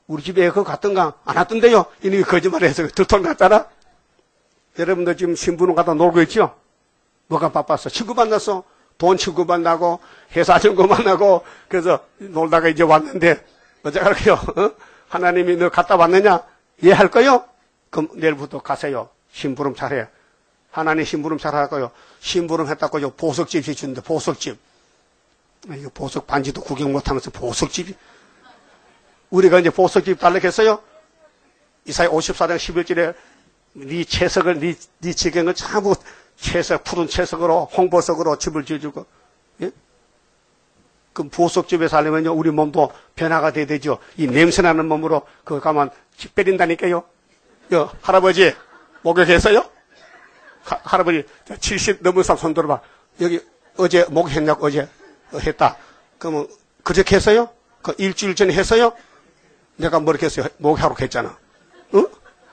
우리 집에 에어컨 갔던가? 안 왔던데요? 이놈이 거짓말해서 들통 났잖아? 여러분들 지금 신부는 가다 놀고 있죠? 뭐가 바빴어? 친구 만났어? 돈 친구 만나고, 회사 친구 만나고, 그래서 놀다가 이제 왔는데, 어쩌라고요? 어? 하나님이 너 갔다 왔느냐? 예, 할 거요? 그럼 내일부터 가세요. 심부름 잘해. 하나님 심부름 잘할 거요. 심부름 했다고요. 보석집 주는데, 보석집. 이거 보석 반지도 구경 못하면서 보석집이. 우리가 이제 보석집 달라했어요. 이사야 오십사 장 십일 절에 네 채석을, 네, 네 지경을 전부 채석, 푸른 채석으로, 홍보석으로 집을 지어주고, 예? 그럼 보석집에 살려면요, 우리 몸도 변화가 돼야 되죠. 이 냄새나는 몸으로, 그거 가면 집 때린다니까요. 여, 할아버지, 목욕했어요? 하, 할아버지, 칠십 넘은 사람 손 들어봐. 여기, 어제 목욕했냐고, 어제 어, 했다. 그러면, 그저께 했어요? 그 일주일 전에 했어요? 내가 뭐렇게 했어요? 목욕하러 했잖아. 응?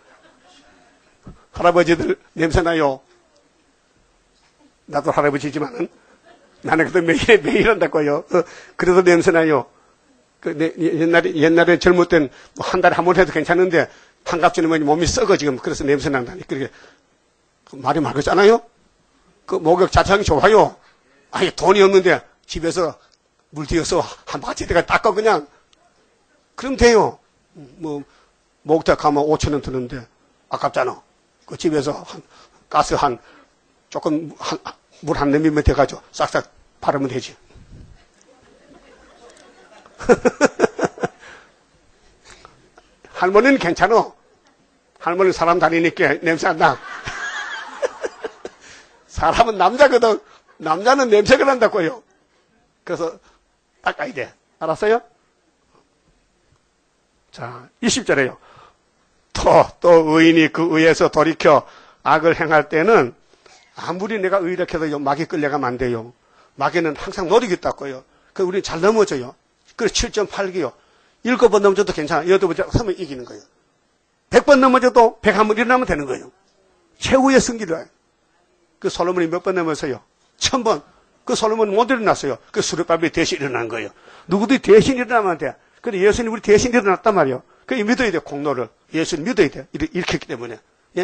할아버지들 냄새나요? 나도 할아버지지만은, 나는 그래도 매일, 매일 한다고요. 어, 그래도 냄새나요. 그, 내, 옛날에, 옛날에 젊을 땐 한 달에 한 번 해도 괜찮은데, 한갑 전에 몸이 썩어, 지금. 그래서 냄새난다니. 그렇게, 그 말이 맑았잖아요? 그 목욕 자체가 좋아요. 아니, 돈이 없는데, 집에서 물 띄어서 한 바가지 내가 닦아, 그냥. 그럼 돼요. 뭐, 목욕탕 가면 오천 원 드는데, 아깝잖아. 그 집에서 한, 가스 한, 조금, 한, 물 한 냄비면 돼가지고 싹싹 바르면 되지. 할머니는 괜찮아. 할머니는 사람 다니니까 냄새 안 나. 사람은 남자거든. 남자는 냄새가 난다고요. 그래서 닦아야 돼. 알았어요? 자, 이십 절에요. 또, 또 의인이 그 의에서 돌이켜 악을 행할 때는 아무리 내가 의력해도 마귀 끌려가면 안 돼요. 마귀는 항상 노리고 있다고요. 그 우리는 잘 넘어져요. 그래서 칠 점 팔 기요. 일곱 번 넘어져도 괜찮아. 여덟 번 하면 이기는 거예요. 백 번 넘어져도 백한 번 일어나면 되는 거예요. 최후의 승기를. 그 솔로몬이 몇 번 넘었어요? 천 번. 그 솔로몬은 못 일어났어요. 그 수르바벨이 대신 일어난 거예요. 누구도 대신 일어나면 돼. 근데 예수님 우리 대신 일어났단 말이에요. 그게 믿어야 돼, 공로를. 예수님 믿어야 돼. 이렇게 했기 때문에. 예?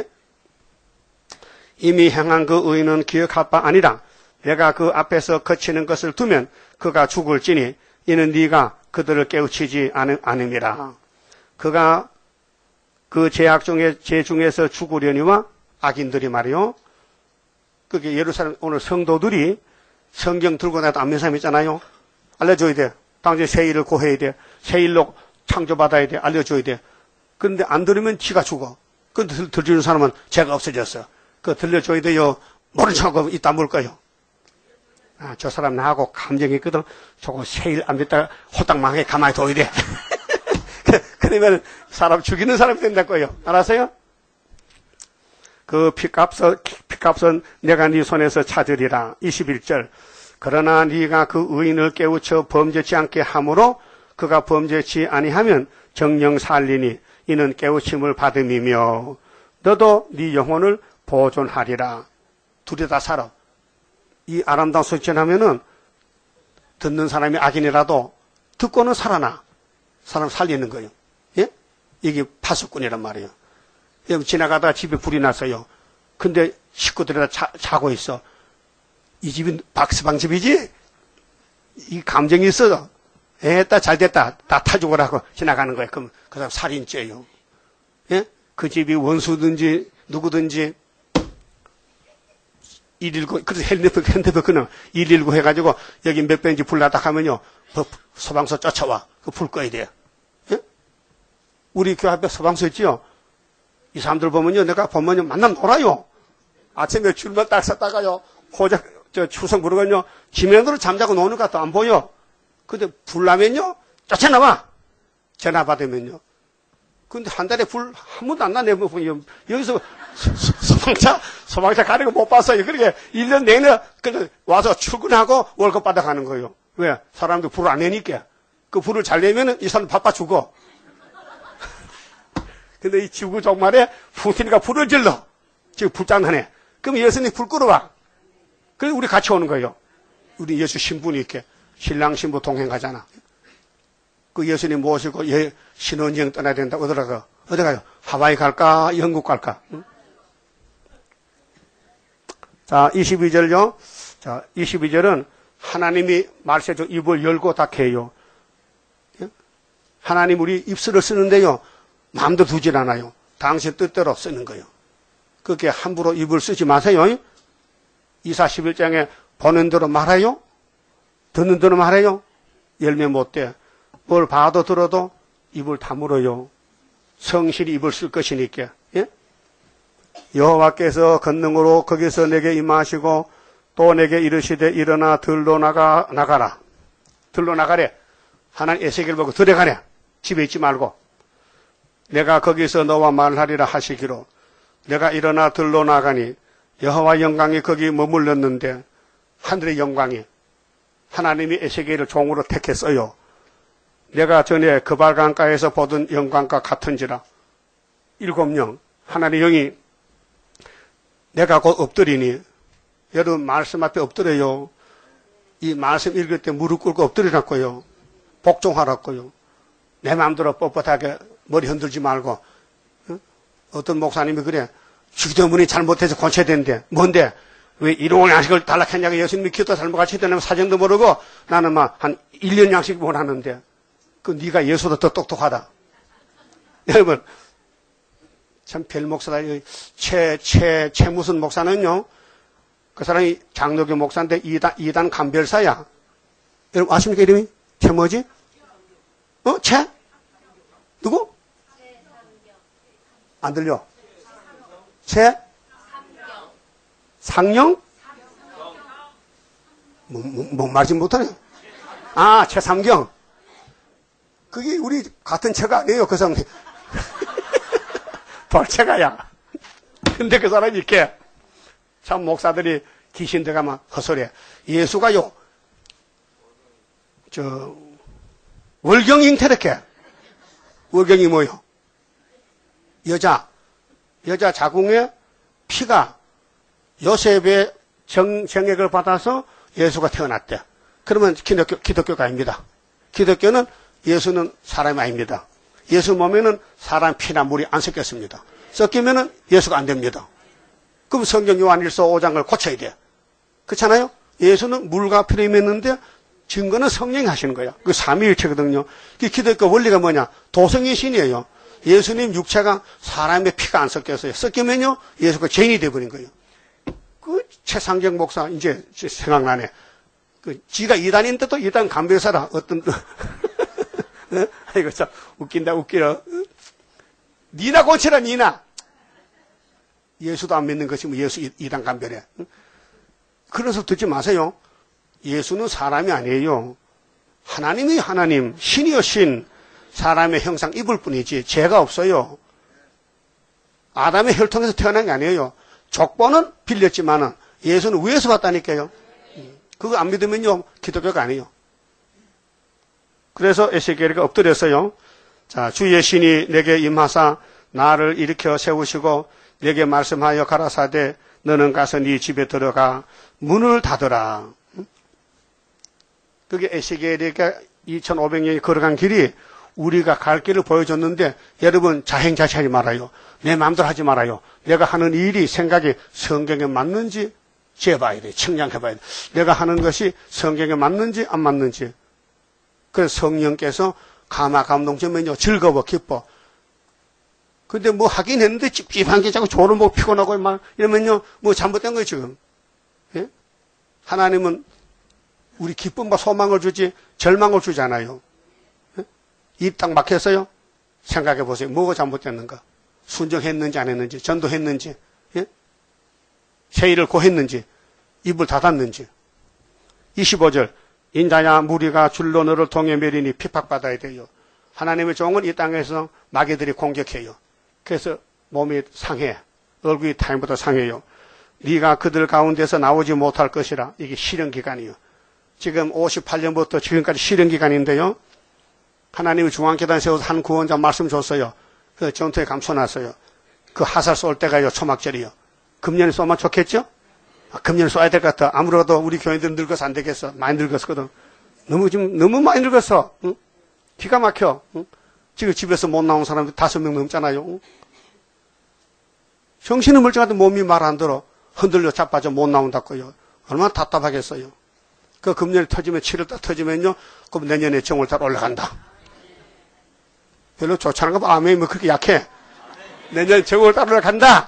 이미 행한 그 의는 기억할 바 아니라 내가 그 앞에서 거치는 것을 두면 그가 죽을지니 이는 네가 그들을 깨우치지 않, 않음이라. 그가 그 죄악 중에, 죄 중에서 죽으려니와 악인들이 말이요. 그게 예루살렘 오늘 성도들이 성경 들고 나도 안 믿는 사람 있잖아요. 알려줘야 돼. 당신 새 일을 고해야 돼. 새 일로 창조받아야 돼. 알려줘야 돼. 그런데 안 들으면 지가 죽어. 근데 들려주는 사람은 죄가 없어졌어. 그 들려줘야 돼요. 모른 척하고 이따 물 거요. 아, 저 사람 나하고 감정이 있거든. 저거 세일 안 됐다가 호딱 망해 가만히 둬야 돼. 그러면 사람 죽이는 사람이 된다고요. 알았어요? 그 피값은, 피값은 내가 네 손에서 찾으리라. 이십일 절. 그러나 네가 그 의인을 깨우쳐 범죄치 않게 함으로 그가 범죄치 아니하면 정령 살리니 이는 깨우침을 받음이며 너도 네 영혼을 보존하리라. 둘이 다 살아. 이 아름다운 소식 전하면은 듣는 사람이 악인이라도 듣고는 살아나. 사람 살리는 거예요. 예? 이게 파수꾼이란 말이에요. 여러분 지나가다가 집에 불이 났어요. 근데 식구들이 다 자, 자고 있어. 이 집이 박스방 집이지? 이 감정이 있어. 에따 잘됐다. 다 타죽으라고 지나가는 거예요. 그럼 그 사람 살인죄예요. 예? 그 집이 원수든지 누구든지 일일구, 그래서 핸드폰, 핸드폰은 일일구 해가지고, 여기 몇 번인지 불나다 하면요, 소방서 쫓아와. 그 불 꺼야 돼요. 예? 우리 교회 앞에 소방서 있지요? 이 사람들 보면요, 내가 보면요, 만나면 놀아요. 아침에 줄만 딱 섰다가요, 고작, 저, 추석 부르거든요, 지면으로 잠자고 노는 것도 안 보여. 근데 불 나면요, 쫓아나와. 전화 받으면요. 근데 한 달에 불 한 번도 안 나네. 여기서 소방차, 소방차 가는 거 못 봤어요. 그러게 일 년 내내 와서 출근하고 월급 받아가는 거예요. 왜? 사람들 불을 안 내니까. 그 불을 잘 내면은 이 사람 바빠 죽어. 근데 이 지구 종말에 푸틴이가 불을 질러. 지금 불장난해. 그럼 예수님 불 끌어와. 그래서 우리 같이 오는 거예요. 우리 예수 신부니 이렇게. 신랑 신부 동행 가잖아. 그 예수님 모시고 예, 신혼여행 떠나야 된다. 어디 가요? 어디 가요? 하와이 갈까? 영국 갈까? 응? 자, 이십이 절요. 자, 이십이 절은 하나님이 말세조 입을 열고 닫게요. 하나님 우리 입술을 쓰는데요. 마음도 두질 않아요. 당신 뜻대로 쓰는 거예요. 그렇게 함부로 입을 쓰지 마세요. 이사 십일 장에 보는 대로 말아요? 듣는 대로 말아요? 열매 못 돼. 뭘 봐도 들어도 입을 다물어요. 성실히 입을 쓸 것이니까. 예? 여호와께서 권능으로 거기서 내게 임하시고 또 내게 이르시되 일어나 들로 나가, 나가라. 들로 나가래. 하나님 에스겔 보고 들어가래. 집에 있지 말고. 내가 거기서 너와 말하리라 하시기로 내가 일어나 들로 나가니 여호와 영광이 거기 머물렀는데 하늘의 영광이 하나님이 에스겔을 종으로 택했어요. 내가 전에 그발강가에서 보던 영광과 같은지라. 일곱 명 하나님의 영이 내가 곧 엎드리니 여러분 말씀 앞에 엎드려요. 이 말씀 읽을 때 무릎 꿇고 엎드리라고요. 복종하라고요. 내 마음대로 뻣뻣하게 머리 흔들지 말고. 어? 어떤 목사님이 그래. 주기도문이 잘못해서 고쳐야 되는데 뭔데? 왜 일용할 양식을 달라했냐고 예수님이 기도 잘못 가르치더니 사정도 모르고 나는 막 한 일 년 양식 원하는데 그 네가 예수보다 더 똑똑하다. 여러분 참 별 목사다. 최, 최, 최 무슨 목사는요. 그 사람이 장로교 목사인데 이단, 이단 감별사야. 여러분 아십니까 이름이? 최 뭐지? 어? 최? 누구? 안 들려. 최? 상영? 뭐, 뭐, 뭐 말지 못하네. 아, 최삼경. 그게 우리 같은 채가 아니에요, 그 사람. 돌채가야. 근데 그 사람이 이렇게, 참 목사들이 귀신 들어가면 헛소리해. 예수가요, 저, 월경이 잉태렇게. 월경이 뭐요? 여자. 여자 자궁에 피가 요셉의 정, 정액을 받아서 예수가 태어났대. 그러면 기독교, 기독교가 아닙니다. 기독교는 예수는 사람이 아닙니다. 예수 몸에는 사람 피나 물이 안 섞였습니다. 섞이면은 예수가 안 됩니다. 그럼 성경 요한일서 오 장을 고쳐야 돼. 그렇잖아요? 예수는 물과 피로 임했는데 증거는 성령이 하시는 거야. 그 삼위일체거든요. 그 기독교 원리가 뭐냐? 도성의 신이에요. 예수님 육체가 사람의 피가 안 섞였어요. 섞이면요, 예수가 죄인이 되어버린 거예요. 그 최상경 목사 이제 생각나네. 그 지가 이단인데도 이단 감별사라. 어떤 이거 참 웃긴다 웃기려. 니나 고치라 니나. 예수도 안 믿는 것이 뭐 예수 이단 감별해. 그래서 듣지 마세요. 예수는 사람이 아니에요. 하나님이 하나님, 신이여 신. 사람의 형상 입을 뿐이지 죄가 없어요. 아담의 혈통에서 태어난 게 아니에요. 족보는 빌렸지만은 예수는 위에서 왔다니까요. 그거 안 믿으면요 기독교가 아니에요. 그래서 에스겔이가 엎드렸어요. 자, 주의 신이 내게 임하사 나를 일으켜 세우시고 내게 말씀하여 가라사대 너는 가서 네 집에 들어가 문을 닫으라. 그게 에스겔이가 이천오백 년이 걸어간 길이 우리가 갈 길을 보여줬는데 여러분 자행자체하지 말아요. 내 마음대로 하지 말아요. 내가 하는 일이 생각이 성경에 맞는지 재봐야 돼. 측량해봐야 돼. 내가 하는 것이 성경에 맞는지 안 맞는지. 그래서 성령께서 감화 감동점면요 즐거워 기뻐. 근데 뭐 하긴 했는데 찝찝한 게 자꾸 졸음 보고 피곤하고 막 이러면요 뭐 잘못된 거예요 지금. 예? 하나님은 우리 기쁨과 소망을 주지 절망을 주잖아요. 입 딱 막혔어요? 생각해 보세요. 뭐가 잘못됐는가? 순종했는지 안 했는지, 전도했는지, 예? 세일을 고했는지, 입을 닫았는지. 이십오 절 인자야 무리가 줄로 너를 통해 매리니 핍박받아야 돼요. 하나님의 종은 이 땅에서 마귀들이 공격해요. 그래서 몸이 상해. 얼굴이 타인보다 상해요. 네가 그들 가운데서 나오지 못할 것이라. 이게 실현기간이요. 지금 오십팔 년부터 지금까지 실현기간인데요. 하나님이 중앙계단 세워서 한 구원자 말씀 줬어요. 그 전투에 감춰놨어요. 그 하살 쏠 때가요, 초막절이요. 금년에 쏘면 좋겠죠? 아, 금년에 쏘아야 될 것 같아. 아무래도 우리 교인들은 늙어서 안 되겠어. 많이 늙었거든. 너무 지금, 너무 많이 늙었어. 응? 기가 막혀. 응? 지금 집에서 못 나온 사람이 다섯 명 넘잖아요. 응? 정신은 멀쩡한데 몸이 말 안 들어. 흔들려 자빠져 못 나온다고요. 얼마나 답답하겠어요. 그 금년에 터지면 칠월 달 터지면요. 그럼 내년에 정월 달 올라간다. 별로 좋지 않은 거 아멘이 뭐 그렇게 약해. 내년에 정월 달 올라간다.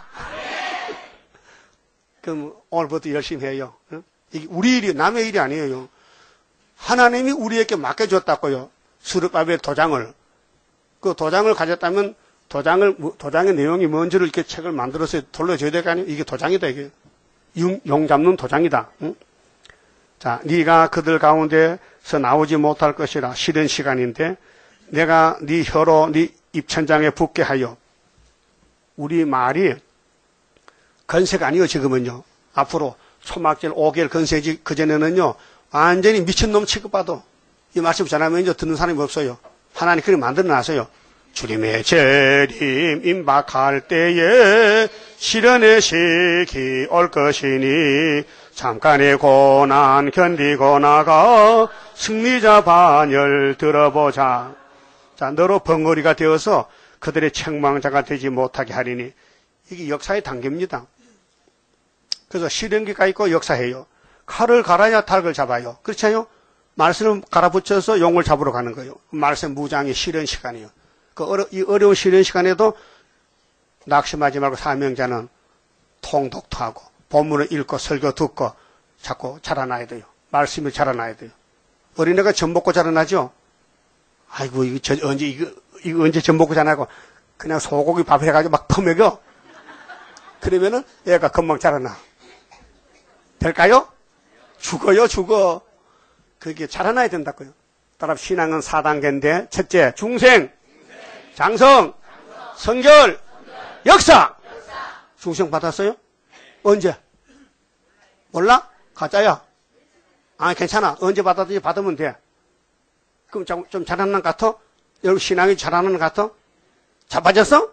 그럼 오늘부터 열심히 해요. 응? 이게 우리 일이 남의 일이 아니에요. 하나님이 우리에게 맡겨줬다고요. 수르바벨 도장을. 그 도장을 가졌다면 도장을, 도장의 내용이 뭔지를 이렇게 책을 만들어서 돌려줘야 될 거 아니에요? 이게 도장이다, 이게. 용, 용 잡는 도장이다. 응? 자, 네가 그들 가운데서 나오지 못할 것이라. 싫은 시간인데, 내가 네 혀로 네 입천장에 붙게 하여. 우리 말이 건세가 아니에요, 지금은요. 앞으로 초막절 오 개월 건세지, 그전에는요, 완전히 미친놈 취급받아. 이 말씀 전하면요, 듣는 사람이 없어요. 하나님 그렇게 만들어 놨어요. 주님의 재림 임박할 때에 시련의 시기 올 것이니 잠깐의 고난 견디고 나가 승리자 반열 들어보자. 자, 너로 벙어리가 되어서 그들의 책망자가 되지 못하게 하리니 이게 역사의 단계입니다. 그래서 시련기가 있고 역사해요. 칼을 갈아야 닭을 잡아요. 그렇잖아요? 말씀을 갈아붙여서 용을 잡으러 가는 거예요. 말씀 무장이 시련 시간이에요. 그 어려, 이 어려운 시련 시간에도 낙심하지 말고 사명자는 통독하고 본문을 읽고 설교 듣고 자꾸 자라나야 돼요. 말씀이 자라나야 돼요. 어린애가 젖 먹고 자라나죠? 아이고, 이거 저, 언제, 이거, 이거 언제 젖 먹고 자라나고 그냥 소고기 밥 해가지고 막 퍼먹여? 그러면은 애가 금방 자라나. 될까요? 죽어요, 죽어. 그게 자라나야 된다고요. 따라 신앙은 사 단계인데, 첫째, 중생, 장성, 성결, 역사. 중생 받았어요? 언제? 몰라? 가짜야. 아, 괜찮아. 언제 받았든지 받으면 돼. 그럼 좀, 좀 잘하는 것 같아? 여러분 신앙이 잘하는 것 같아? 자빠졌어?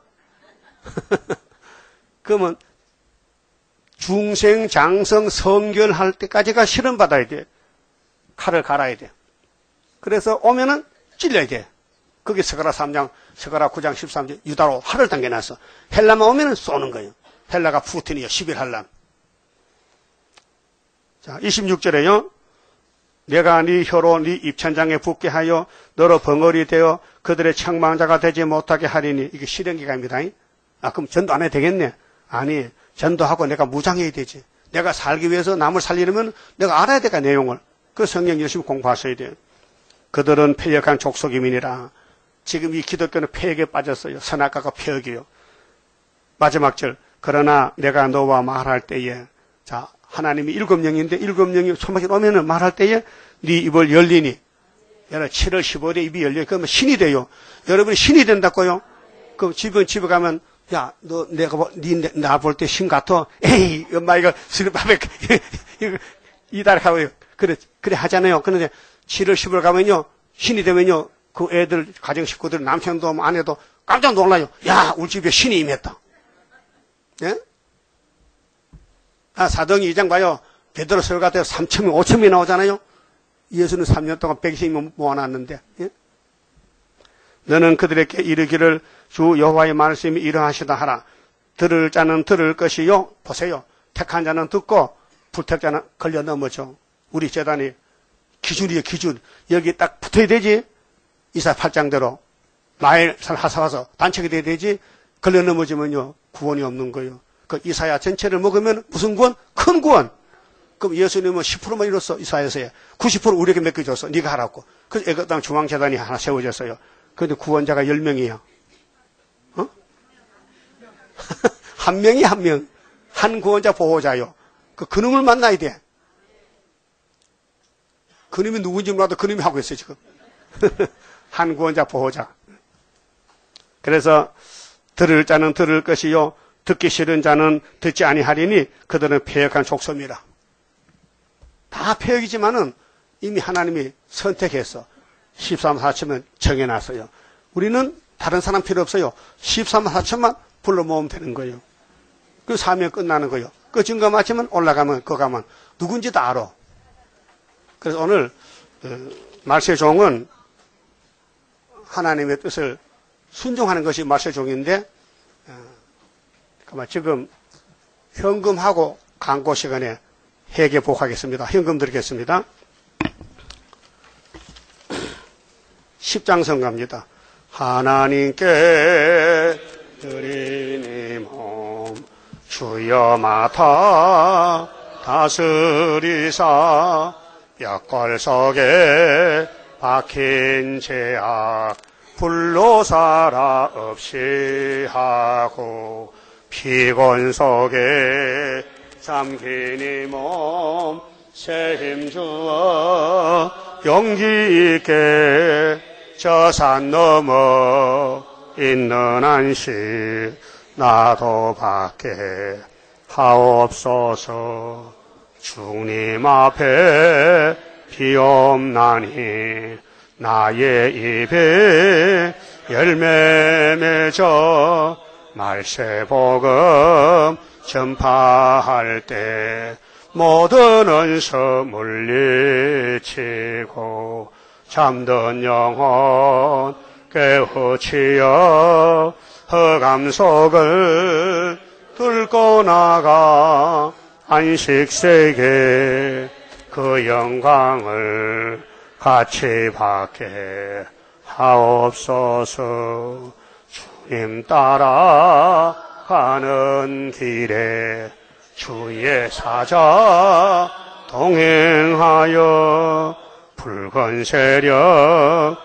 그러면 중생, 장성, 성결할 때까지가 실험 받아야 돼. 칼을 갈아야 돼. 그래서 오면은 찔려야 돼. 그게 스가랴 삼 장, 스가랴 구 장 십삼 절 유다로 활을 당겨놨어. 헬라만 오면은 쏘는 거예요. 헬라가 푸틴이요. 십일 할람. 자, 이십육 절에요. 내가 네 혀로 네 입천장에 붙게 하여 너로 벙어리 되어 그들의 책망자가 되지 못하게 하리니 이게 실현기간입니다. 아, 그럼 전도 안 해도 되겠네. 아니, 전도하고 내가 무장해야 되지. 내가 살기 위해서 남을 살리려면 내가 알아야 될까, 내용을. 그 성경 열심히 공부하셔야 돼요. 그들은 패역한 족속이민이라. 지금 이 기독교는 패역에 빠졌어요. 선악과가 패역이에요. 마지막 절. 그러나 내가 너와 말할 때에, 자, 하나님이 일곱 명인데 일곱 명이 초막에 오면은 말할 때에 네 입을 열리니. 여러분 칠월 십오일에 입이 열려요. 그러면 신이 돼요. 여러분이 신이 된다고요. 그럼 집에 집에 가면 야, 너 내가 네 나 볼 때 신 같아. 에이, 엄마 이거 수르바벨 이거 이달하고요. 그래 그래 하잖아요. 그런데 칠월 십오일 가면요 신이 되면요 그 애들 가정 식구들 남편도 아내도 깜짝 놀라요. 야, 우리 집에 신이 임했다. 예? 아, 사도행전 이 장 봐요. 베드로 설교 때 삼천 명, 오천 명이 나오잖아요. 예수는 삼 년 동안 백이십 명 모아놨는데. 예? 너는 그들에게 이르기를 주 여호와의 말씀이 이러하시다 하라. 들을 자는 들을 것이요. 보세요. 택한 자는 듣고 불택 자는 걸려 넘어져. 우리 재단이 기준이에요. 기준. 여기 딱 붙어야 되지. 이사야 팔 장대로 나의 살 하사와서 단책이 돼야 되지. 걸려 넘어지면요 구원이 없는 거예요. 그 이사야 전체를 먹으면 무슨 구원? 큰 구원. 그럼 예수님은 십 퍼센트만 이뤘어. 이사야서에 구십 퍼센트 우리에게 맡겨줬어. 네가 하라고. 그래서 애국당 중앙재단이 하나 세워졌어요. 그런데 구원자가 열 명이야. 어? 한 명이 한 명. 한 구원자 보호자요. 그 그놈을 만나야 돼. 그놈이 누군지 몰라도 그놈이 하고 있어요 지금. 한 구원자 보호자. 그래서 들을 자는 들을 것이요 듣기 싫은 자는 듣지 아니하리니 그들은 패역한 족속이라. 다 패역이지만은 이미 하나님이 선택해서 십삼 사천만 정해놨어요. 우리는 다른 사람 필요 없어요. 십삼 사천만 불러 모으면 되는 거예요. 그 사명 끝나는 거예요. 그 증거 마치면 올라가면 그 가면 누군지 다 알아. 그래서 오늘 그 말씀의 종은 하나님의 뜻을 순종하는 것이 말세종인데, 지금 현금하고 광고 시간에 회개 복하겠습니다. 현금 드리겠습니다. 십장성가입니다. 하나님께 드리니 몸 주여 맡아 다스리사 벽골 속에 박힌 죄악 불로 살아 없이 하고 피곤 속에 잠기니 몸 새 힘 주어 용기 있게 저 산 넘어 있는 안식 나도 받게 하옵소서. 주님 앞에 비옵나니 나의 입에 열매 맺어 말세복음 전파할 때 모든 은서 물리치고 잠든 영혼 깨우치어 흑암 속을 뚫고 나가 안식세계 그 영광을 같이 받게 하옵소서. 주님 따라 가는 길에 주의 사자 동행하여 붉은 세력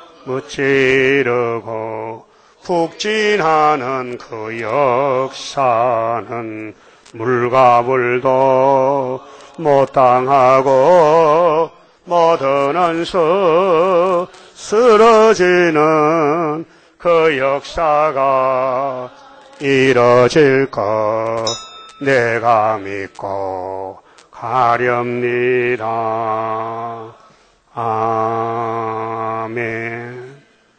무찌르고 북진하는 그 역사는 물과 불도 못 당하고 모든 원수 쓰러지는 그 역사가 이뤄질 것 내가 믿고 가렵니다. 아멘.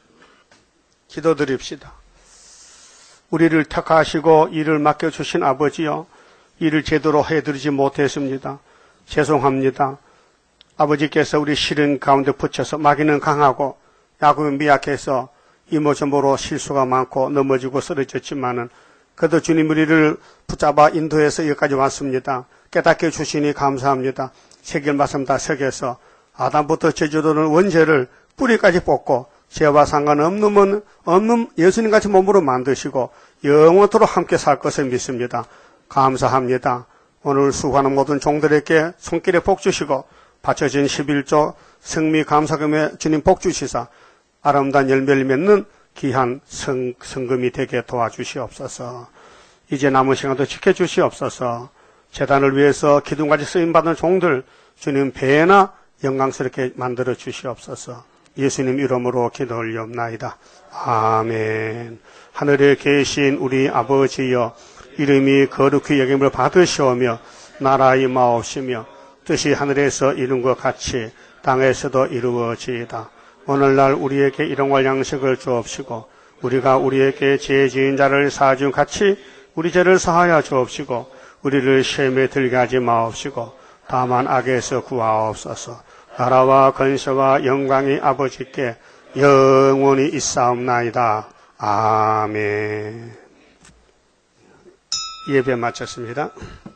기도드립시다. 우리를 택하시고 일을 맡겨주신 아버지여, 일을 제대로 해드리지 못했습니다. 죄송합니다. 아버지께서 우리 시련 가운데 붙여서 마귀는 강하고 야곱은 미약해서 이모저모로 실수가 많고 넘어지고 쓰러졌지만은 그래도 주님 우리를 붙잡아 인도해서 여기까지 왔습니다. 깨닫게 해주시니 감사합니다. 세길 말씀 다 새겨서 아담부터 제주도는 원죄를 뿌리까지 뽑고 죄와 상관없는 없는 예수님같이 몸으로 만드시고 영원토록 함께 살 것을 믿습니다. 감사합니다. 오늘 수고하는 모든 종들에게 손길에 복 주시고 바쳐진 십일조 성미 감사금에 주님 복 주시사 아름다운 열매를 맺는 귀한 성, 성금이 되게 도와주시옵소서. 이제 남은 시간도 지켜주시옵소서. 제단을 위해서 기둥같이 쓰임받은 종들 주님 배나 영광스럽게 만들어 주시옵소서. 예수님 이름으로 기도 올리옵나이다. 아멘. 하늘에 계신 우리 아버지여, 이름이 거룩히 여김을 받으시오며 나라 임하옵시며 뜻이 하늘에서 이룬 것 같이 땅에서도 이루어지이다. 오늘날 우리에게 일용할 양식을 주옵시고 우리가 우리에게 죄 지은 자를 사하준 같이 우리 죄를 사하여 주옵시고 우리를 시험에 들게 하지 마옵시고 다만 악에서 구하옵소서. 나라와 건세와 영광이 아버지께 영원히 있사옵나이다. 아멘. 예배 마쳤습니다.